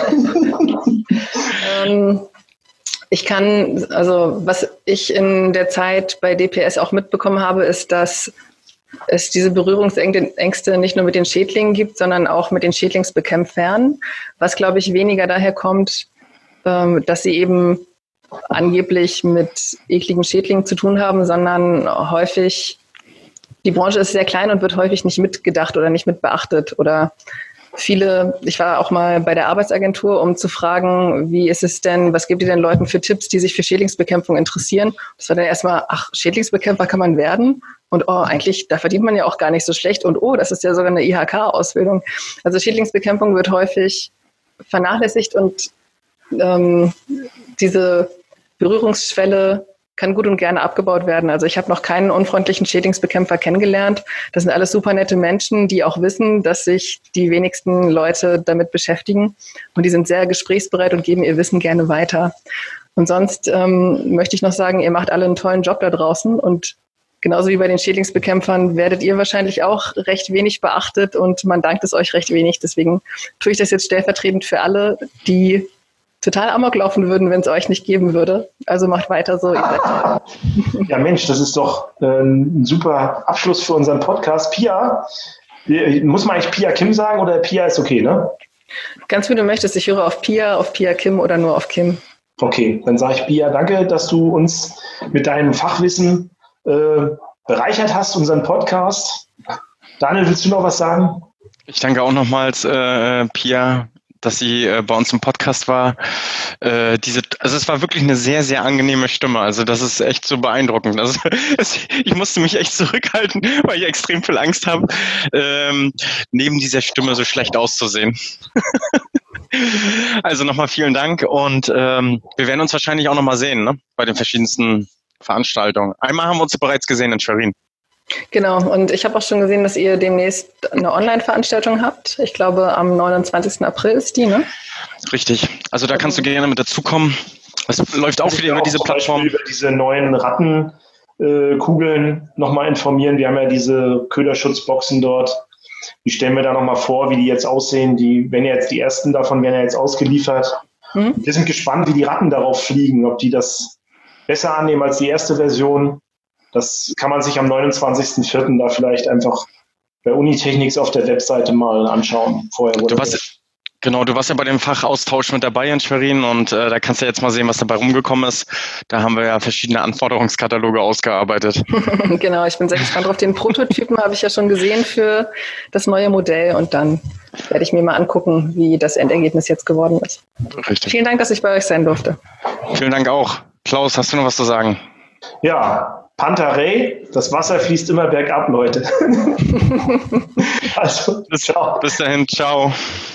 ähm, ich kann, also was ich in der Zeit bei D P S auch mitbekommen habe, ist, dass es diese Berührungsängste nicht nur mit den Schädlingen gibt, sondern auch mit den Schädlingsbekämpfern, was, glaube ich, weniger daher kommt, ähm, dass sie eben angeblich mit ekligen Schädlingen zu tun haben, sondern häufig, die Branche ist sehr klein und wird häufig nicht mitgedacht oder nicht mit beachtet oder viele, ich war auch mal bei der Arbeitsagentur, um zu fragen, wie ist es denn, was gibt ihr denn Leuten für Tipps, die sich für Schädlingsbekämpfung interessieren? Das war dann erstmal, ach, Schädlingsbekämpfer kann man werden und oh, eigentlich, da verdient man ja auch gar nicht so schlecht und oh, das ist ja sogar eine I H K-Ausbildung. Also Schädlingsbekämpfung wird häufig vernachlässigt und ähm, diese Berührungsschwelle kann gut und gerne abgebaut werden. Also ich habe noch keinen unfreundlichen Schädlingsbekämpfer kennengelernt. Das sind alles super nette Menschen, die auch wissen, dass sich die wenigsten Leute damit beschäftigen. Und die sind sehr gesprächsbereit und geben ihr Wissen gerne weiter. Und sonst ähm, möchte ich noch sagen, ihr macht alle einen tollen Job da draußen. Und genauso wie bei den Schädlingsbekämpfern werdet ihr wahrscheinlich auch recht wenig beachtet und man dankt es euch recht wenig. Deswegen tue ich das jetzt stellvertretend für alle, die total amok laufen würden, wenn es euch nicht geben würde. Also macht weiter so. Ja, Mensch, das ist doch äh, ein super Abschluss für unseren Podcast. Pia, muss man eigentlich Pia Kim sagen oder Pia ist okay, ne? Ganz wie du möchtest. Ich höre auf Pia, auf Pia Kim oder nur auf Kim. Okay, dann sage ich Pia, danke, dass du uns mit deinem Fachwissen äh, bereichert hast, unseren Podcast. Daniel, willst du noch was sagen? Ich danke auch nochmals, äh, Pia, dass sie äh, bei uns im Podcast war. Äh, diese, also es war wirklich eine sehr, sehr angenehme Stimme. Also das ist echt so beeindruckend. Also es, ich musste mich echt zurückhalten, weil ich extrem viel Angst habe, ähm, neben dieser Stimme so schlecht auszusehen. Also nochmal vielen Dank und ähm, wir werden uns wahrscheinlich auch nochmal sehen, ne? Bei den verschiedensten Veranstaltungen. Einmal haben wir uns bereits gesehen in Schwerin. Genau, und ich habe auch schon gesehen, dass ihr demnächst eine Online-Veranstaltung habt. Ich glaube, am neunundzwanzigsten April ist die, ne? Richtig. Also da kannst du gerne mit dazukommen. Das läuft auch wieder über diese Plattform. Über diese neuen Rattenkugeln äh, nochmal informieren. Wir haben ja diese Köderschutzboxen dort. Die stellen wir da nochmal vor, wie die jetzt aussehen. Die, wenn ja jetzt die ersten davon werden ja jetzt ausgeliefert. Hm? Wir sind gespannt, wie die Ratten darauf fliegen, ob die das besser annehmen als die erste Version. Das kann man sich am neunundzwanzigsten vierten da vielleicht einfach bei Unitechnics auf der Webseite mal anschauen. Vorher wurde du, was, Genau, du warst ja bei dem Fachaustausch mit dabei in Schwerin und äh, da kannst du jetzt mal sehen, was dabei rumgekommen ist. Da haben wir ja verschiedene Anforderungskataloge ausgearbeitet. Genau, ich bin sehr gespannt drauf. Den Prototypen habe ich ja schon gesehen für das neue Modell und dann werde ich mir mal angucken, wie das Endergebnis jetzt geworden ist. Richtig. Vielen Dank, dass ich bei euch sein durfte. Vielen Dank auch. Klaus, hast du noch was zu sagen? Ja, Pantarei, das Wasser fließt immer bergab, Leute. Also, bis, ciao. Bis dahin, ciao.